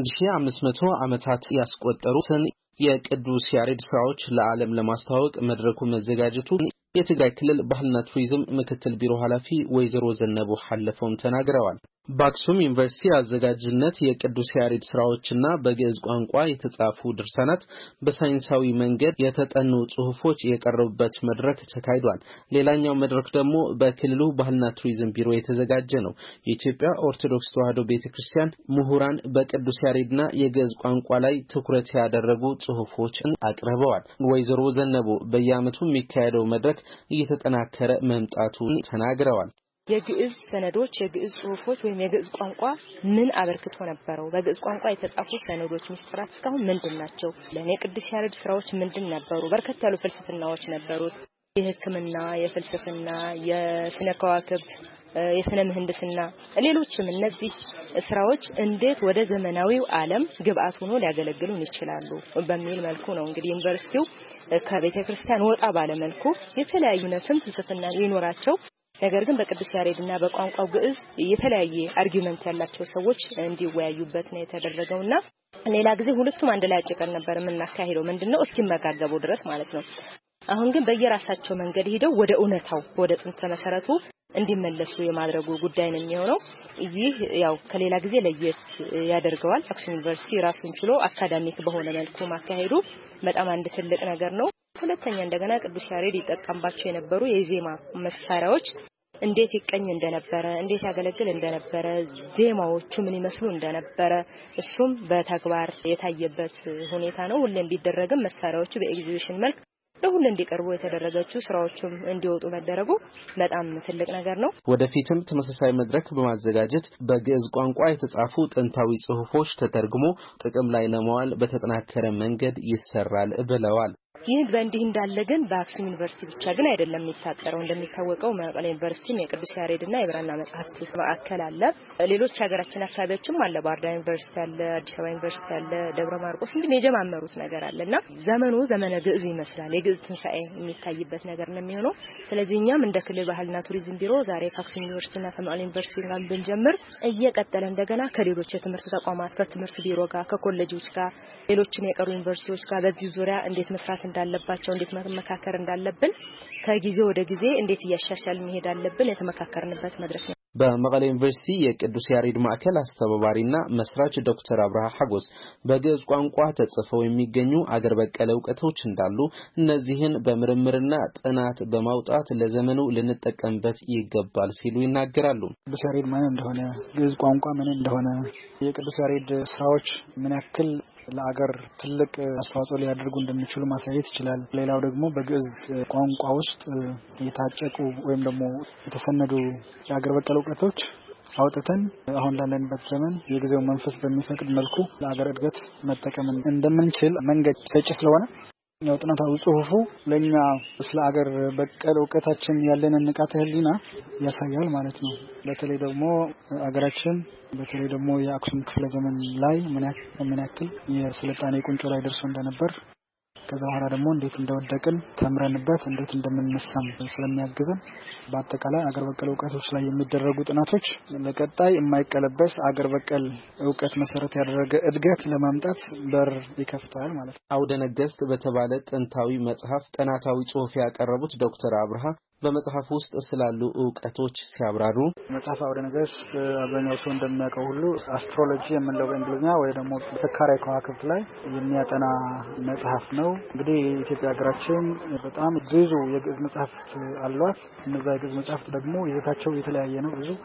1500 ዓመታት ያስቆጠሩትን የቅዱስ ያሬድ ስራዎች ለዓለም ለማስተዋወቅ መድረኩ መዘጋጀቱ የትግራይ ክልል ባህልና ቱሪዝም ምክትል ቢሮ ኃላፊ ወይዘሮ ዘነቡ ሐለፈውም ተናግረዋል። በአክሱም ዩኒቨርሲቲ አዘጋጅነት የቅዱስ ያሬድ ስራዎችና በግዕዝ ቋንቋ የተጻፉ ድርሳናት በሳይንሳዊ መንገድ የተጠኑ ጽሑፎች የቀረቡበት መድረክ ተካሂዷል። ሌላኛው መድረክ ደግሞ በክልሉ ባህልና ቱሪዝም ቢሮ የተዘጋጀ ነው። የኢትዮጵያ ኦርቶዶክስ ተዋሕዶ ቤተክርስቲያን ምሁራን በቅዱስ ያሬድና የግዕዝ ቋንቋ ላይ ትኩረት ያደረጉ ጽሑፎችን አቅርበዋል። ወይዘሮ ዘነቡ በየዓመቱ የሚካሄደው መድረክ እየተጠናከረ መምጣቱን ተናግረዋል። የግዕዝ ሰነዶች የግዕዝ ጽሑፎች ወይም የግዕዝ ቋንቋ ምን አበርክቶ ነበረው? በግዕዝ ቋንቋ የተጻፉ ሰነዶች ምስጢራት እስካሁን ምንድናቸው? ለኔ ቅዱስ ያሬድ ስራዎች ምንድን ነበሩ? በርከት ያሉ ፍልስፍናዎች ነበሩት። የሕክምና፣ የፍልስፍና፣ የስነ ከዋክብት፣ የስነ ምህንድስና ሌሎችም እነዚህ ስራዎች እንዴት ወደ ዘመናዊው ዓለም ግብአት ሆኖ ሊያገለግሉን ይችላሉ በሚል መልኩ ነው እንግዲህ ዩኒቨርሲቲው ከቤተክርስቲያን ወጣ ባለ መልኩ የተለያዩ ነጥብ ፍልስፍና ሊኖራቸው ነገር ግን በቅዱስ ያሬድና በቋንቋው ግዕዝ የተለያየ አርጊውመንት ያላቸው ሰዎች እንዲወያዩበት ነው የተደረገውና ሌላ ጊዜ ሁለቱም አንድ ላይ አጭቀን ነበር የምናካሂደው ምንድነው እስኪመጋገቡ ድረስ ማለት ነው። አሁን ግን በየራሳቸው መንገድ ሄደው ወደ እውነታው ወደ ጥንተ መሰረቱ እንዲመለሱ የማድረጉ ጉዳይ ነው የሚሆነው። ይህ ያው ከሌላ ጊዜ ለየት ያደርገዋል። አክሱም ዩኒቨርሲቲ ራሱን ችሎ አካዳሚክ በሆነ መልኩ ማካሄዱ በጣም አንድ ትልቅ ነገር ነው። ሁለተኛ እንደገና ቅዱስ ያሬድ ይጠቀምባቸው የነበሩ የዜማ መሳሪያዎች እንዴት ይቀኝ እንደነበረ እንዴት ያገለግል እንደነበረ ዜማዎቹ ምን ይመስሉ እንደነበረ እሱም በተግባር የታየበት ሁኔታ ነው። ሁሉ እንዲደረግም መሳሪያዎቹ በኤግዚቢሽን መልክ ለሁሉ እንዲቀርቡ የተደረገችው ስራዎችም እንዲወጡ መደረጉ በጣም ትልቅ ነገር ነው። ወደፊትም ተመሳሳይ መድረክ በማዘጋጀት በግዕዝ ቋንቋ የተጻፉ ጥንታዊ ጽሑፎች ተተርጉሞ ጥቅም ላይ ለማዋል በተጠናከረ መንገድ ይሰራል ብለዋል። ይህ በእንዲህ እንዳለ ግን በአክሱም ዩኒቨርሲቲ ብቻ ግን አይደለም የሚታጠረው። እንደሚታወቀው መቀሌ ዩኒቨርሲቲም የቅዱስ ያሬድና የብራና መጻሕፍት ማዕከል አለ። ሌሎች ሀገራችን አካባቢዎችም አለ። ባህር ዳር ዩኒቨርሲቲ አለ፣ አዲስ አበባ ዩኒቨርሲቲ አለ፣ ደብረ ማርቆስ እንዲህ የጀማመሩት ነገር አለና ዘመኑ ዘመነ ግዕዝ ይመስላል። የግዕዝ ትንሣኤ የሚታይበት ነገር ነው የሚሆነው። ስለዚህ እኛም እንደ ክልል ባህልና ቱሪዝም ቢሮ ዛሬ ከአክሱም ዩኒቨርሲቲና ከመቀሌ ዩኒቨርሲቲ ጋር ብንጀምር እየቀጠለ እንደገና ከሌሎች የትምህርት ተቋማት ከትምህርት ቢሮ ጋር ከኮሌጆች ጋር ሌሎችም የቀሩ ዩኒቨርሲቲዎች ጋር በዚህ ዙሪያ እንዴት መስራት እንዳለባቸው እንዴት መመካከር እንዳለብን ከጊዜ ወደ ጊዜ እንዴት እያሻሻልን መሄድ አለብን የተመካከርንበት መድረክ ነው። በመቀሌ ዩኒቨርሲቲ የቅዱስ ያሬድ ማዕከል አስተባባሪና መስራች ዶክተር አብርሃ ሐጎስ በግዕዝ ቋንቋ ተጽፈው የሚገኙ አገር በቀል ዕውቀቶች እንዳሉ እነዚህን በምርምርና ጥናት በማውጣት ለዘመኑ ልንጠቀምበት ይገባል ሲሉ ይናገራሉ። ቅዱስ ያሬድ ምን እንደሆነ ግዕዝ ቋንቋ ምን እንደሆነ የቅዱስ ያሬድ ስራዎች ምን ያክል ለአገር ትልቅ አስተዋጽኦ ሊያደርጉ እንደሚችሉ ማሳየት ይችላል። ሌላው ደግሞ በግዕዝ ቋንቋ ውስጥ የታጨቁ ወይም ደግሞ የተሰነዱ የአገር በቀል ዕውቀቶች አውጥተን አሁን ላለንበት ዘመን የጊዜው መንፈስ በሚፈቅድ መልኩ ለአገር እድገት መጠቀም እንደምንችል መንገድ ሰጪ ስለሆነ ያው ጥናታዊ ጽሑፉ ለኛ ስለ አገር በቀል ዕውቀታችን ያለንን ንቃተ ህሊና ያሳያል ማለት ነው። በተለይ ደግሞ አገራችን በተለይ ደግሞ የአክሱም ክፍለ ዘመን ላይ ምን ያክል የስልጣኔ ቁንጮ ላይ ደርሶ እንደነበር ከዛ በኋላ ደግሞ እንዴት እንደወደቅን ተምረንበት እንዴት እንደምንነሳም ስለሚያግዘን በአጠቃላይ አገር በቀል ዕውቀቶች ላይ የሚደረጉ ጥናቶች ለቀጣይ የማይቀለበስ አገር በቀል ዕውቀት መሰረት ያደረገ እድገት ለማምጣት በር ይከፍታል ማለት ነው። አውደ ነገሥት በተባለ ጥንታዊ መጽሐፍ ጥናታዊ ጽሑፍ ያቀረቡት ዶክተር አብርሃ በመጽሐፍ ውስጥ ስላሉ ዕውቀቶች ሲያብራሩ መጽሐፍ አውደ ነገሥት አብዛኛው ሰው እንደሚያውቀው ሁሉ አስትሮሎጂ የምንለው በእንግሊዝኛ ወይ ደግሞ ተካራይ ከዋክብት ላይ የሚያጠና መጽሐፍ ነው። እንግዲህ የኢትዮጵያ ሀገራችን በጣም ብዙ የግዕዝ መጽሐፍት አሏት። እነዛ የግዕዝ መጽሐፍት ደግሞ ይዘታቸው የተለያየ ነው። ብዙ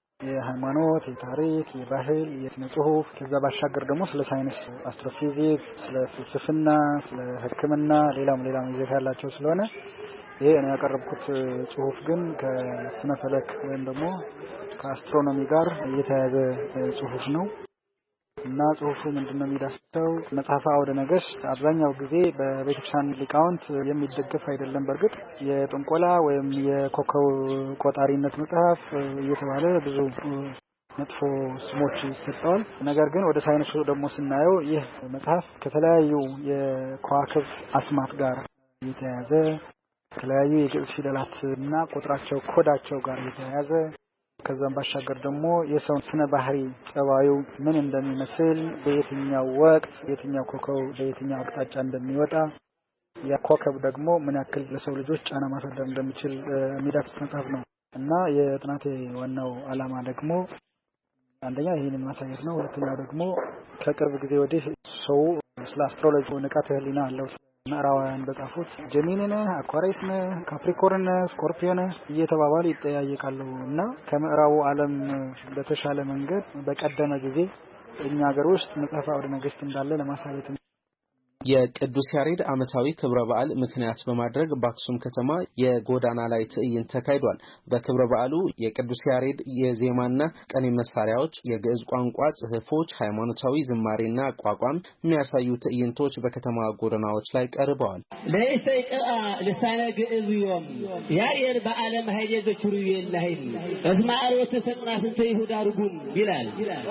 የሃይማኖት፣ የታሪክ፣ የባህል፣ የስነ ጽሁፍ ከዛ ባሻገር ደግሞ ስለ ሳይንስ አስትሮፊዚክስ፣ ስለ ፍልስፍና፣ ስለ ሕክምና ሌላም ይዘት ያላቸው ስለሆነ ይሄ እኔ ያቀረብኩት ጽሁፍ ግን ከስነ ፈለክ ወይም ደግሞ ከአስትሮኖሚ ጋር የተያያዘ ጽሁፍ ነው እና ጽሁፉ ምንድነው የሚዳስሰው መጽሐፈ አውደ ነገሥት አብዛኛው ጊዜ በቤተክርስቲያን ሊቃውንት የሚደገፍ አይደለም። በእርግጥ የጥንቆላ ወይም የኮከብ ቆጣሪነት መጽሐፍ እየተባለ ብዙ መጥፎ ስሞች ይሰጠዋል። ነገር ግን ወደ ሳይንሱ ደግሞ ስናየው ይህ መጽሐፍ ከተለያዩ የከዋክብት አስማት ጋር የተያያዘ ከተለያዩ የግዕዝ ፊደላት እና ቁጥራቸው ኮዳቸው ጋር የተያያዘ ከዛም ባሻገር ደግሞ የሰው ስነ ባህሪ ጸባዩ ምን እንደሚመስል በየትኛው ወቅት የትኛው ኮከብ በየትኛው አቅጣጫ እንደሚወጣ ያ ኮከብ ደግሞ ምን ያክል ለሰው ልጆች ጫና ማሳደር እንደሚችል የሚዳስስ መጽሐፍ ነው እና የጥናቴ ዋናው ዓላማ ደግሞ አንደኛ ይሄንን ማሳየት ነው። ሁለተኛው ደግሞ ከቅርብ ጊዜ ወዲህ ሰው ስለ አስትሮሎጂ ንቃተ ህሊና አለው ምዕራባውያን በጻፉት ጀሚኒ ነህ፣ አኳሪስ ነህ፣ ካፕሪኮርን ነህ፣ ስኮርፒዮ ነህ እየተባባሉ ይጠያየቃሉ እና ከምዕራቡ ዓለም በተሻለ መንገድ በቀደመ ጊዜ እኛ ሀገር ውስጥ መጽሐፈ አውደ ነገሥት እንዳለ ለማሳየት የቅዱስ ያሬድ ዓመታዊ ክብረ በዓል ምክንያት በማድረግ በአክሱም ከተማ የጎዳና ላይ ትዕይንት ተካሂዷል። በክብረ በዓሉ የቅዱስ ያሬድ የዜማና ቀኔ መሳሪያዎች፣ የግዕዝ ቋንቋ ጽሑፎች፣ ሃይማኖታዊ ዝማሬና አቋቋም የሚያሳዩ ትዕይንቶች በከተማ ጎዳናዎች ላይ ቀርበዋል። ለይሰይ ቀአ ልሳነ ግዕዝ ዮም ያሬድ በዓለም ኃይለ ዘችሩ ይላሂል እስማአሮት ተጥናስንተ ይሁዳ ርጉም ይላል።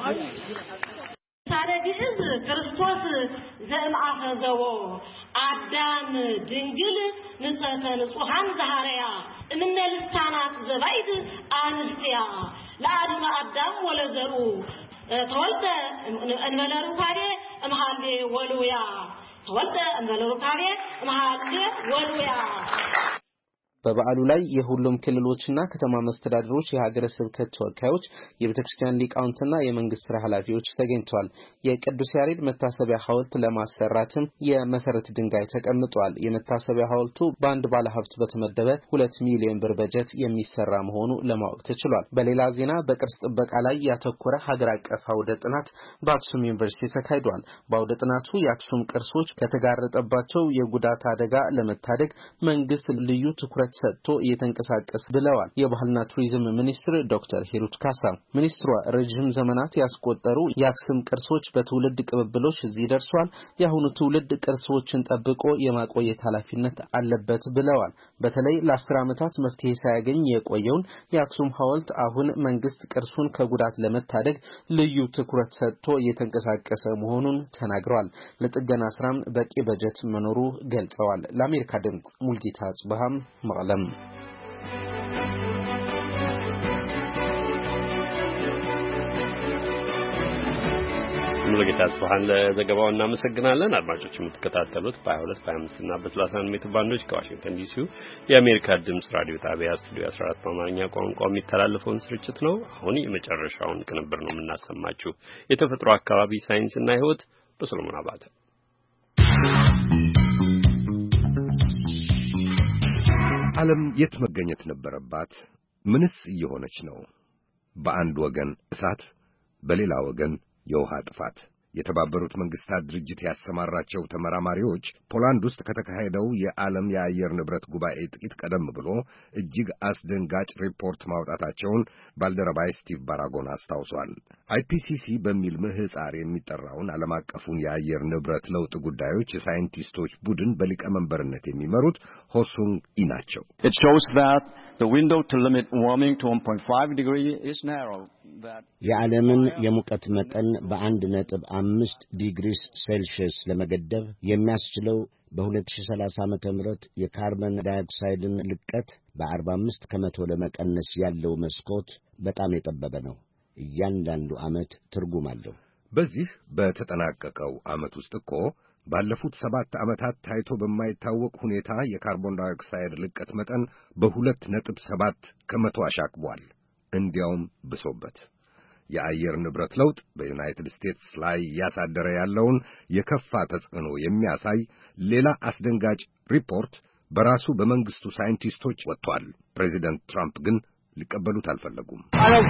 ሳለ ግዕዝ ክርስቶስ ዘእምአፈ ዘቦ አዳም ድንግል ንጽሕተ ንጹሐን ዘሐረያ እምነ ልሳናት ዘባይድ አንስቲያ ለአድመ አዳም ወለዘሩ ተወልደ እንበለ ሩካቤ እምሃሌ ወሉያ ተወልደ እንበለ ሩካቤ እምሃሌ ወሉያ። በበዓሉ ላይ የሁሉም ክልሎችና ከተማ መስተዳድሮች፣ የሀገረ ስብከት ተወካዮች፣ የቤተክርስቲያን ሊቃውንትና የመንግስት ስራ ኃላፊዎች ተገኝተዋል። የቅዱስ ያሬድ መታሰቢያ ሐውልት ለማሰራትም የመሰረት ድንጋይ ተቀምጧል። የመታሰቢያ ሐውልቱ በአንድ ባለሀብት በተመደበ 2 ሚሊዮን ብር በጀት የሚሰራ መሆኑ ለማወቅ ተችሏል። በሌላ ዜና በቅርስ ጥበቃ ላይ ያተኮረ ሀገር አቀፍ አውደ ጥናት በአክሱም ዩኒቨርሲቲ ተካሂዷል። በአውደ ጥናቱ የአክሱም ቅርሶች ከተጋረጠባቸው የጉዳት አደጋ ለመታደግ መንግስት ልዩ ትኩረት ሰጥቶ እየተንቀሳቀሰ ብለዋል የባህልና ቱሪዝም ሚኒስትር ዶክተር ሂሩት ካሳ። ሚኒስትሯ ረጅም ዘመናት ያስቆጠሩ የአክሱም ቅርሶች በትውልድ ቅብብሎች እዚህ ደርሷል። የአሁኑ ትውልድ ቅርሶችን ጠብቆ የማቆየት ኃላፊነት አለበት ብለዋል። በተለይ ለ10 ዓመታት መፍትሄ ሳያገኝ የቆየውን የአክሱም ሐውልት አሁን መንግስት ቅርሱን ከጉዳት ለመታደግ ልዩ ትኩረት ሰጥቶ እየተንቀሳቀሰ መሆኑን ተናግረዋል። ለጥገና ስራም በቂ በጀት መኖሩ ገልጸዋል። ለአሜሪካ ድምጽ ሙልጌታ ጽባሃም መቀለም። ሙሉጌታ ጽባሃን ለዘገባው እናመሰግናለን። አድማጮች የምትከታተሉት በ22 በ25 እና በ31 ሜትር ባንዶች ከዋሽንግተን ዲሲ የአሜሪካ ድምጽ ራዲዮ ጣቢያ ስቱዲዮ 14 በአማርኛ ቋንቋ የሚተላለፈውን ስርጭት ነው። አሁን የመጨረሻውን ቅንብር ነው የምናሰማችሁ። የተፈጥሮ አካባቢ ሳይንስና ሕይወት በሰሎሞን አባተ። ዓለም የት መገኘት ነበረባት? ምንስ እየሆነች ነው? በአንድ ወገን እሳት፣ በሌላ ወገን የውሃ ጥፋት። የተባበሩት መንግስታት ድርጅት ያሰማራቸው ተመራማሪዎች ፖላንድ ውስጥ ከተካሄደው የዓለም የአየር ንብረት ጉባኤ ጥቂት ቀደም ብሎ እጅግ አስደንጋጭ ሪፖርት ማውጣታቸውን ባልደረባይ ስቲቭ ባራጎን አስታውሷል። አይፒሲሲ በሚል ምህጻር የሚጠራውን ዓለም አቀፉን የአየር ንብረት ለውጥ ጉዳዮች የሳይንቲስቶች ቡድን በሊቀመንበርነት የሚመሩት ሆሱንግ ኢ ናቸው። It shows that the window to limit warming to 1.5 degree is narrow. የዓለምን የሙቀት መጠን በ1.5 ዲግሪ ሴልሺየስ ለመገደብ የሚያስችለው በ2030 ዓመተ ምህረት የካርበን ዳይኦክሳይድን ልቀት በ45 ከመቶ ለመቀነስ ያለው መስኮት በጣም የጠበበ ነው። እያንዳንዱ ዓመት ትርጉም አለው። በዚህ በተጠናቀቀው ዓመት ውስጥ እኮ ባለፉት 7 ዓመታት ታይቶ በማይታወቅ ሁኔታ የካርቦን ዳይኦክሳይድ ልቀት መጠን በ2.7 ከመቶ አሻቅቧል። እንዲያውም ብሶበት የአየር ንብረት ለውጥ በዩናይትድ ስቴትስ ላይ ያሳደረ ያለውን የከፋ ተጽዕኖ የሚያሳይ ሌላ አስደንጋጭ ሪፖርት በራሱ በመንግስቱ ሳይንቲስቶች ወጥቷል። ፕሬዚደንት ትራምፕ ግን ሊቀበሉት አልፈለጉም።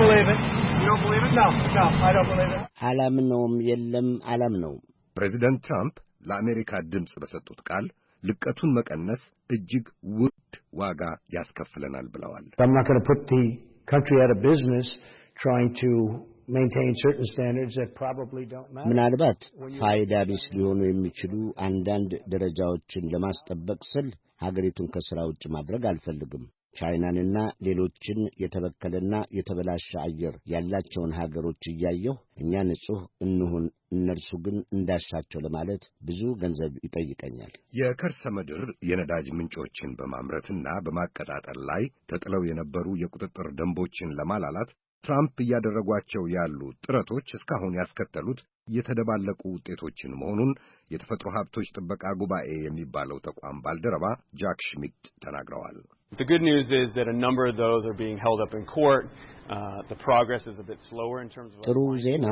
አላምነውም፣ የለም አላምነውም። ፕሬዚደንት ትራምፕ ለአሜሪካ ድምፅ በሰጡት ቃል ልቀቱን መቀነስ እጅግ ውድ ዋጋ ያስከፍለናል ብለዋል። I'm not going to put the country out of business trying to maintain certain standards that probably don't matter. ምናልባት ፋይዳ ቢስ ሊሆኑ የሚችሉ አንዳንድ ደረጃዎችን ለማስጠበቅ ስል ሀገሪቱን ከሥራ ውጭ ማድረግ አልፈልግም። ቻይናንና ሌሎችን የተበከለና የተበላሸ አየር ያላቸውን ሀገሮች እያየሁ እኛ ንጹህ እንሁን እነርሱ ግን እንዳሻቸው ለማለት ብዙ ገንዘብ ይጠይቀኛል። የከርሰ ምድር የነዳጅ ምንጮችን በማምረትና በማቀጣጠል ላይ ተጥለው የነበሩ የቁጥጥር ደንቦችን ለማላላት ትራምፕ እያደረጓቸው ያሉ ጥረቶች እስካሁን ያስከተሉት የተደባለቁ ውጤቶችን መሆኑን የተፈጥሮ ሀብቶች ጥበቃ ጉባኤ የሚባለው ተቋም ባልደረባ ጃክ ሽሚድ ተናግረዋል። The good news is that a number of those are being held up in court. The progress is a bit slower in terms of ጥሩ ዜና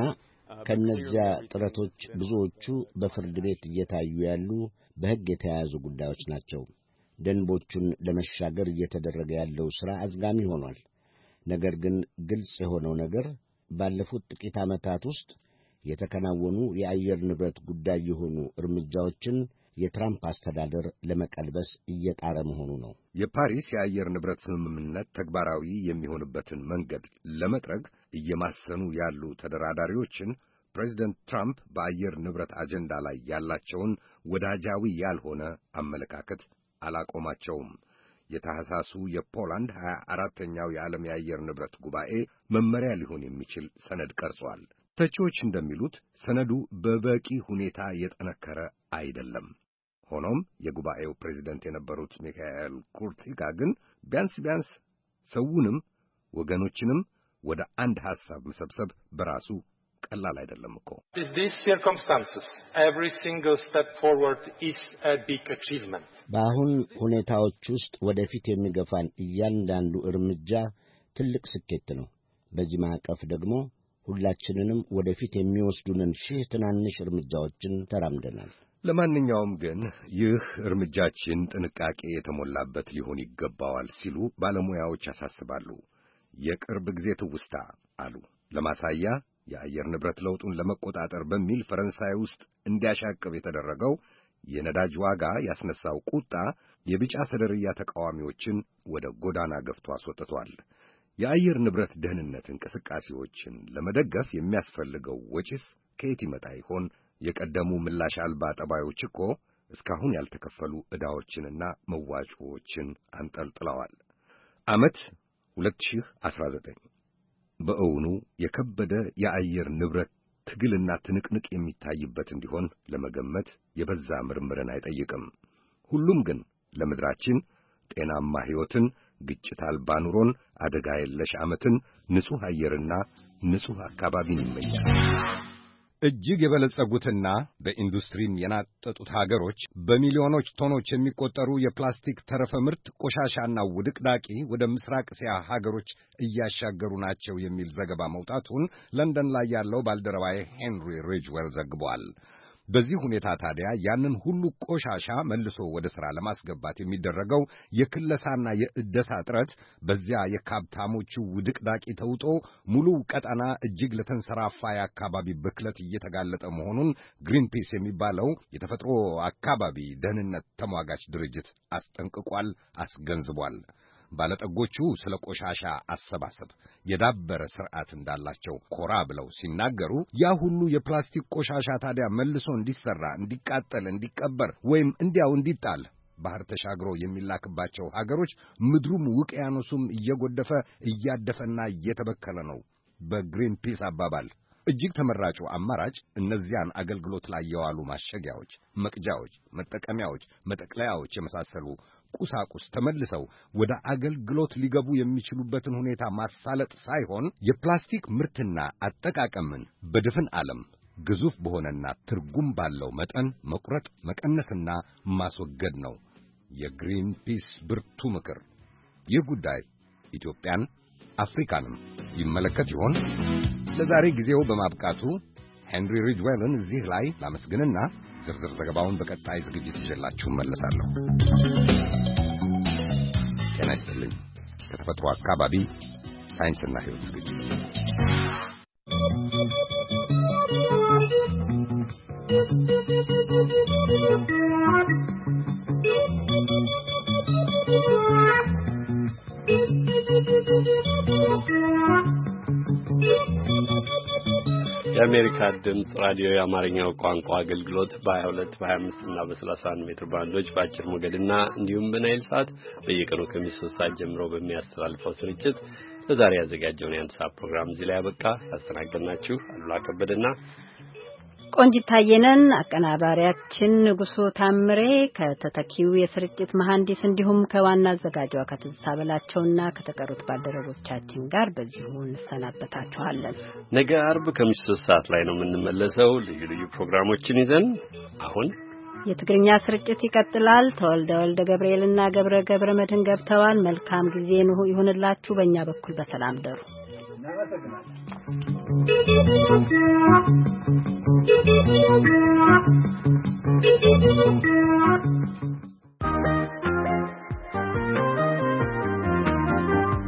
ከነዚያ ጥረቶች ብዙዎቹ በፍርድ ቤት እየታዩ ያሉ በሕግ የተያያዙ ጉዳዮች ናቸው። ደንቦቹን ለመሻገር እየተደረገ ያለው ሥራ አዝጋሚ ሆኗል። ነገር ግን ግልጽ የሆነው ነገር ባለፉት ጥቂት ዓመታት ውስጥ የተከናወኑ የአየር ንብረት ጉዳይ የሆኑ እርምጃዎችን የትራምፕ አስተዳደር ለመቀልበስ እየጣረ መሆኑ ነው። የፓሪስ የአየር ንብረት ስምምነት ተግባራዊ የሚሆንበትን መንገድ ለመጥረግ እየማሰኑ ያሉ ተደራዳሪዎችን ፕሬዚደንት ትራምፕ በአየር ንብረት አጀንዳ ላይ ያላቸውን ወዳጃዊ ያልሆነ አመለካከት አላቆማቸውም። የታህሳሱ የፖላንድ 24ኛው የዓለም የአየር ንብረት ጉባኤ መመሪያ ሊሆን የሚችል ሰነድ ቀርጿል። ተቺዎች እንደሚሉት ሰነዱ በበቂ ሁኔታ የጠነከረ አይደለም። ሆኖም የጉባኤው ፕሬዝደንት የነበሩት ሚካኤል ኩርቲካ ግን ቢያንስ ሰውንም ወገኖችንም ወደ አንድ ሐሳብ መሰብሰብ በራሱ ቀላል አይደለም እኮ። In these circumstances, every single step forward is a big achievement. በአሁን ሁኔታዎች ውስጥ ወደፊት የሚገፋን እያንዳንዱ እርምጃ ትልቅ ስኬት ነው። በዚህ ማዕቀፍ ደግሞ ሁላችንንም ወደፊት የሚወስዱንን ሺህ ትናንሽ እርምጃዎችን ተራምደናል። ለማንኛውም ግን ይህ እርምጃችን ጥንቃቄ የተሞላበት ሊሆን ይገባዋል ሲሉ ባለሙያዎች ያሳስባሉ። የቅርብ ጊዜ ትውስታ አሉ። ለማሳያ የአየር ንብረት ለውጡን ለመቆጣጠር በሚል ፈረንሳይ ውስጥ እንዲያሻቅብ የተደረገው የነዳጅ ዋጋ ያስነሳው ቁጣ የቢጫ ሰደርያ ተቃዋሚዎችን ወደ ጎዳና ገፍቶ አስወጥቷል። የአየር ንብረት ደህንነት እንቅስቃሴዎችን ለመደገፍ የሚያስፈልገው ወጪስ ከየት ይመጣ ይሆን? የቀደሙ ምላሽ አልባ ጠባዮች እኮ እስካሁን ያልተከፈሉ ዕዳዎችንና መዋጮዎችን አንጠልጥለዋል። ዓመት 2019 በእውኑ የከበደ የአየር ንብረት ትግልና ትንቅንቅ የሚታይበት እንዲሆን ለመገመት የበዛ ምርምርን አይጠይቅም። ሁሉም ግን ለምድራችን ጤናማ ሕይወትን፣ ግጭት አልባ ኑሮን፣ አደጋ የለሽ ዓመትን፣ ንጹሕ አየርና ንጹሕ አካባቢን ይመኛል። እጅግ የበለጸጉትና በኢንዱስትሪም የናጠጡት ሀገሮች በሚሊዮኖች ቶኖች የሚቆጠሩ የፕላስቲክ ተረፈ ምርት ቆሻሻና ውድቅዳቂ ወደ ምስራቅ እስያ ሀገሮች እያሻገሩ ናቸው የሚል ዘገባ መውጣቱን ለንደን ላይ ያለው ባልደረባዬ ሄንሪ ሪጅዌል ዘግቧል። በዚህ ሁኔታ ታዲያ ያንን ሁሉ ቆሻሻ መልሶ ወደ ሥራ ለማስገባት የሚደረገው የክለሳና የእደሳ ጥረት በዚያ የካብታሞቹ ውድቅዳቂ ተውጦ ሙሉ ቀጠና እጅግ ለተንሰራፋ የአካባቢ ብክለት እየተጋለጠ መሆኑን ግሪንፒስ የሚባለው የተፈጥሮ አካባቢ ደህንነት ተሟጋች ድርጅት አስጠንቅቋል፣ አስገንዝቧል። ባለጠጎቹ ስለ ቆሻሻ አሰባሰብ የዳበረ ሥርዓት እንዳላቸው ኮራ ብለው ሲናገሩ ያ ሁሉ የፕላስቲክ ቆሻሻ ታዲያ መልሶ እንዲሰራ፣ እንዲቃጠል፣ እንዲቀበር ወይም እንዲያው እንዲጣል ባህር ተሻግሮ የሚላክባቸው ሀገሮች ምድሩም ውቅያኖሱም እየጎደፈ እያደፈና እየተበከለ ነው። በግሪንፒስ አባባል እጅግ ተመራጩ አማራጭ እነዚያን አገልግሎት ላይ የዋሉ ማሸጊያዎች፣ መቅጃዎች፣ መጠቀሚያዎች፣ መጠቅለያዎች የመሳሰሉ ቁሳቁስ ተመልሰው ወደ አገልግሎት ሊገቡ የሚችሉበትን ሁኔታ ማሳለጥ ሳይሆን የፕላስቲክ ምርትና አጠቃቀምን በድፍን ዓለም ግዙፍ በሆነና ትርጉም ባለው መጠን መቁረጥ፣ መቀነስና ማስወገድ ነው የግሪንፒስ ብርቱ ምክር። ይህ ጉዳይ ኢትዮጵያን አፍሪካንም ይመለከት ይሆን? ለዛሬ ጊዜው በማብቃቱ ሄንሪ ሪጅዌልን እዚህ ላይ ላመስግንና ዝርዝር ዘገባውን በቀጣይ ዝግጅት ይዤላችሁ መለሳለሁ። ጤና ይስጥልኝ። ከተፈጥሮ አካባቢ ሳይንስና ሕይወት ዝግጅት የአሜሪካ ድምጽ ራዲዮ የአማርኛው ቋንቋ አገልግሎት በ22 በ25 እና በ31 ሜትር ባንዶች በአጭር ሞገድና እንዲሁም በናይል ሳት በየቀኑ ከምሽቱ 3 ሰዓት ጀምሮ በሚያስተላልፈው ስርጭት ለዛሬ ያዘጋጀውን የአንድ ሰዓት ፕሮግራም እዚህ ላይ ያበቃ። ያስተናገድናችሁ አሉላ ከበደና ቆንጂት ታየነን። አቀናባሪያችን ንጉሱ ታምሬ ከተተኪው የስርጭት መሐንዲስ እንዲሁም ከዋና አዘጋጇ ከትዝታ በላቸውና ከተቀሩት ባልደረቦቻችን ጋር በዚሁ እንሰናበታችኋለን። ነገ አርብ ከምሽቱ 3 ሰዓት ላይ ነው የምንመለሰው ልዩ ልዩ ፕሮግራሞችን ይዘን። አሁን የትግርኛ ስርጭት ይቀጥላል። ተወልደ ወልደ ገብርኤልና ገብረ መድህን ገብተዋል። መልካም ጊዜ ይሁንላችሁ። በእኛ በኩል በሰላም ደሩ። Thank you.